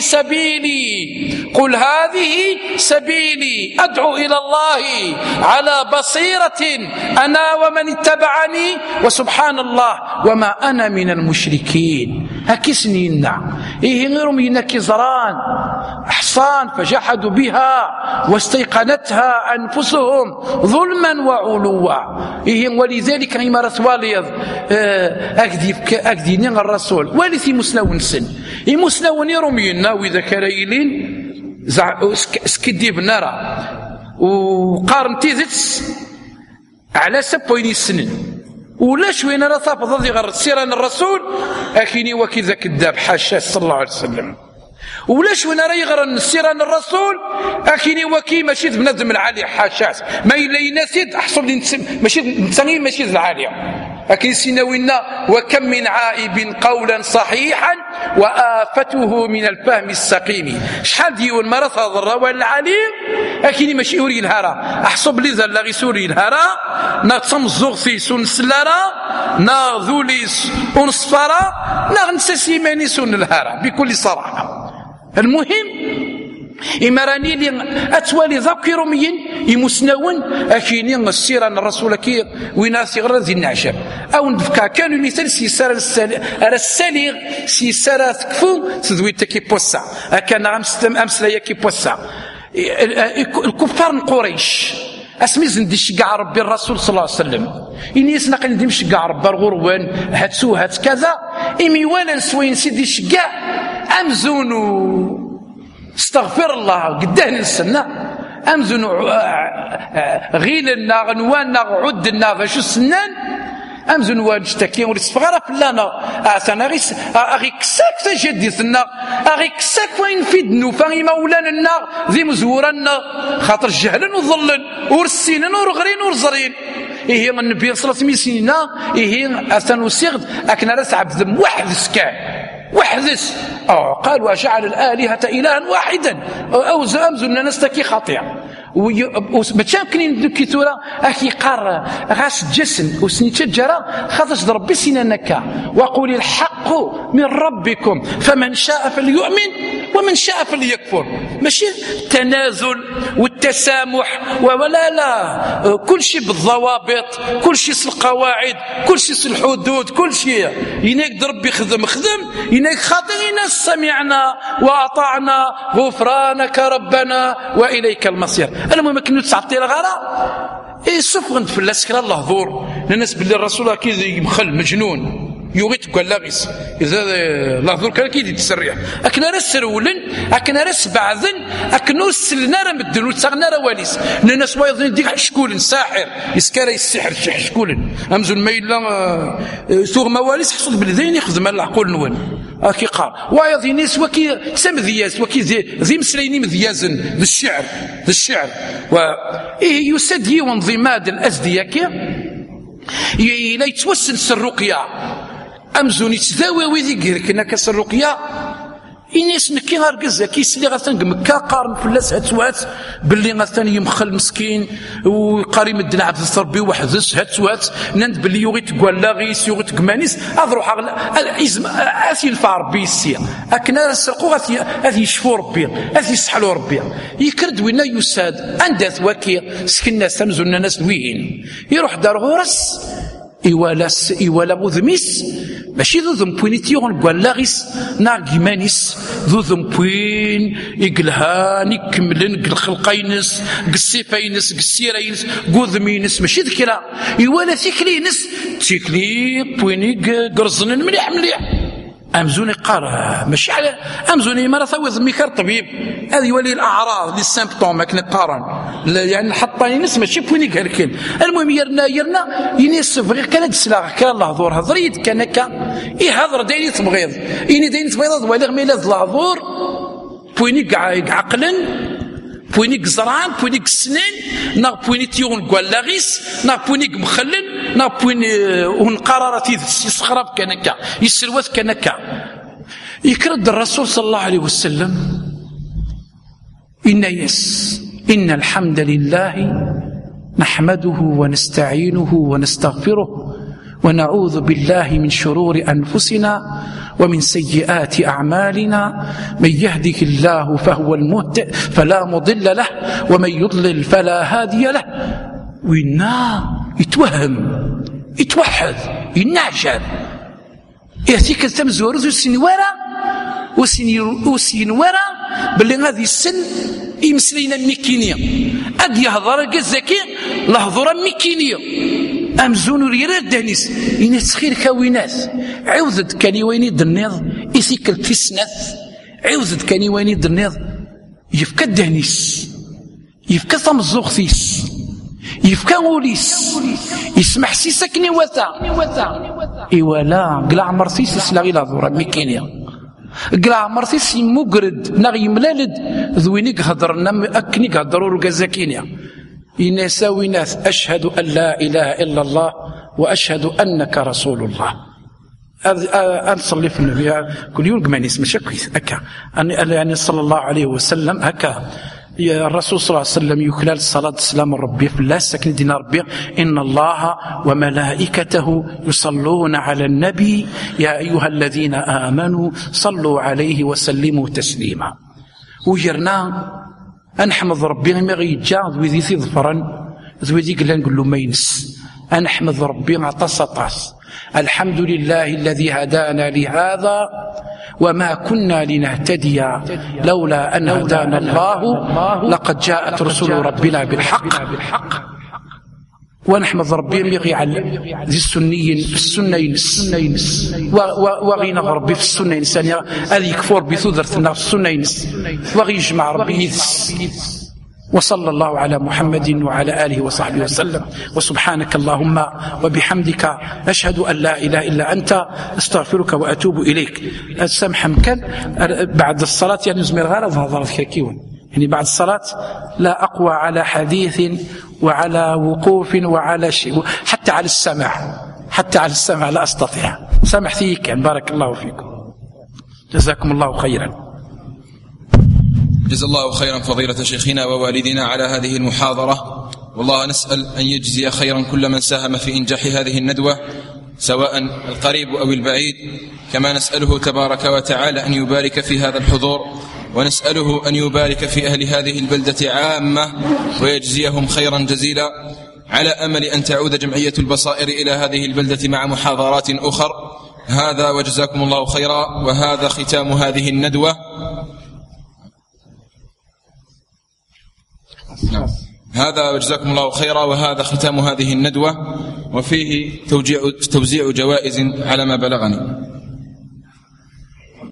سبيلي أدعو إلى الله على بصيرة أنا ومن اتبعني وسبحان الله وما أنا من المشركين هكسنينا غيرهم ينكي زران أحصان فجحدوا بها واستيقنتها أنفسهم ظلما وعلوا ولذلك إما رثواليض أكديني الرسول والثي مسلون سن مسلون يرمينا وإذا كرايلين سكديب نرى وقارن تيزتس على سبوين السنين ولا شوين راه ثابت ضي غير سيران الرسول اكيني وكذا كذاب حاشا صلى الله عليه وسلم ولا شوين راه يغرن سيران الرسول اكيني وكي ماشي بنادم العالي حاشا ما الا يناسد احسب لي ماشي العاليه أكي سنوينا وكم من عائب قولا صحيحا وآفته من الفهم السقيم شحال ديون مرث الروان العليم أكيني ماشي يوري الهرا أحسب لي ذا لغي سوري الهرا نتصمزغ في سنسلرا ناذوليس ونصفرا نغنسسي ماني سن الهرا بكل صراحة المهم إما راني لي أتوالي ذاكر مين يمسنون أكيني السيرة الرسول كي ويناس يغرى ذي النعشة أو نفكا كانوا مثل سيسارة الساليغ سيسارة تكفو تذوي تكي بوسع كان أمسلا كي بوسع الكفار قريش اسمي زندي شقع ربي الرسول صلى الله عليه وسلم إني يسنق ندي مشقع ربي الغروان هاتسو هات كذا إمي ولا نسوين سيدي شقع أمزونو استغفر الله قداه السنة أمزونو غيلنا غنوانا عدنا غشو السنان أمزون واجتكي ورسفغارة فلانا أعطانا أغي كساك تجديثنا أغي كساك وين فيدنو فاغي مولانا النار ذي مزورانا خاطر جهلا وظلا ورسينا ورغرين ورزرين إيه النبي صلى الله عليه وسلم إيه أثنو سيغد أكنا رس عبد واحد سكان وحدث قال وجعل الآلهة إلها واحدا أو أمزون نستكي خاطئ ومتشامكنين دوكي تورا اكي قار غاس جسن وسنيتجرا خاطش ربي سنانك وقول الحق من ربكم فمن شاء فليؤمن ومن شاء فليكفر ماشي التنازل والتسامح ولا لا كل شيء بالضوابط كل شيء القواعد كل شيء الحدود كل شيء ينك ربي خدم ينك خاطئنا سمعنا واطعنا غفرانك ربنا واليك المصير. المهم كنو تسعطي الغارة سفغن في الاسكرا الله ظهور الناس باللي الرسول كي مخل مجنون يوغيت قال لاغيس اذا الله ظهور كان كي يتسرح اكنا راس سرولن اكنا راس بعضن اكنو سلنا راه مدلو تاغنا راه واليس الناس وايضين ديك شكون ساحر يسكر السحر شكون امزون ميلا سوغ مواليس حصل بالذين يخدم العقول نون اكي قال وايضين ناس وكي سمذياس وكي ذي مسليني مذيازن بالشعر و يسدي وانضماد الازدياكي لا يتوسل الرقيه امزون يتداوي ويدي كنا كاس الرقيه إنيس نكي هارقزا كيسلي غاثان مكا قارن فلاس هاتوات باللي غاثان يمخل مسكين وقاري مدنا عبد الصربي وحدث هاتوات نند باللي يوغيت كوالاغيس يوغيت كمانيس اضروح اثي الفار ربي السيا اكنا رسقو اثي يشفو ربي اثي يسحلو ربي يكرد وينا يساد عندها وكي سكنا سمزونا ناس وين يروح دار غورس إيوالا بوذميس ماشي ذو ذنبوين تيغن كوالاغيس نار جيمانيس ذو ذنبوين يقلهان يكملن قلخلقينس قسيفينس قسيرينس قوذمينس ماشي ذكرا إيوالا ثيكلينس تيكلي بويني قرزنن مليح أمزوني قارة ماشي على أمزوني مرة ثوي ميكار طبيب هذه يولي الأعراض لي سيمبتوم ماكن قارن يعني حطاني نس ماشي بويني كالكل. المهم يرنا ينس فغير كان تسلاغ كان الله ظهور هضريت كان هكا هضر دايني تبغيض إني دايني تبغيض ولا غميلاد العذور بويني عقلا بوينيك زرعان بوينيك سنين نا بويني تيون كوالاغيس نا بوينيك مخلن نا بويني ونقرارات يسخرب كنكا يسروات كنكا يكرد الرسول صلى الله عليه وسلم إن الحمد لله نحمده ونستعينه ونستغفره ونعوذ بالله من شرور أنفسنا ومن سيئات أعمالنا من يهده الله فهو المهتد فلا مضل له ومن يضلل فلا هادي له. وإنا يتوحد ينعجب يأتيك التمزور ذو السنوارة وسنوارة باللي هذه السن يمسلينا ميكينية أد يهضر الزكي لهضر ميكينية أمزون ريراد دانيس إنس خير كوينات عوضت كاني ويني دنيض إسيكل في السناث عوضت كاني ويني دنيض يفكا دانيس يفكا ثمزوخثيس يفكا وليس يسمح سيسكني وثا إيوالا قلع مرسيس إسلاغي لهضر ميكينية قلع مرسيس مقرد نغي ملالد ذوينيك هضرنا أكنيك هضروا رقازاكينيا ينساوي ناس أشهد أن لا إله إلا الله وأشهد أنك رسول الله. أنصلي في النبي كل يوم ما نسمع كويس هكا يعني صلى الله عليه وسلم هكا الرسول صلى الله عليه وسلم يخلال الصلاة السلام ربي في الله سكن دين ربي إن الله وملائكته يصلون على النبي يا أيها الذين آمنوا صلوا عليه وسلموا تسليما. وجرنا أنحمد ربي ما غيتجا ذوي ذي ظفرا ذوي ذي قلنا نقول له ما ينس أنحمد ربي عطاس طاس الحمد لله الذي هدانا لهذا وما كنا لنهتدي لولا أن هدانا الله لقد جاءت رسل ربنا بالحق ونحمد ربي مغي على ذي السنين وغينا ربي في السنين الثانية هذه يكفر بثذرتنا في السنين وغي يجمع ربي يذس. وصلى الله على محمد وعلى آله وصحبه وسلم. وسبحانك اللهم وبحمدك أشهد أن لا إله إلا أنت أستغفرك وأتوب إليك. السمح مكان بعد الصلاة يعني نزمر غير ظهرت كيكيون يعني بعد الصلاة لا أقوى على حديث وعلى وقوف وعلى شيء حتى على السمع لا أستطيع. سامح فيك يعني بارك الله فيكم جزاكم الله خيرا. جزا الله خيرا فضيلة شيخنا ووالدنا على هذه المحاضرة، والله نسأل أن يجزي خيرا كل من ساهم في إنجاح هذه الندوة سواء القريب أو البعيد، كما نسأله تبارك وتعالى أن يبارك في هذا الحضور، ونسأله أن يبارك في أهل هذه البلدة عامة ويجزيهم خيرا جزيلا، على أمل أن تعود جمعية البصائر إلى هذه البلدة مع محاضرات أخر. هذا وجزاكم الله خيرا، وهذا ختام هذه الندوة. هذا وجزاكم الله خيرا، وهذا ختام هذه الندوة، وفيه توزيع جوائز على ما بلغني.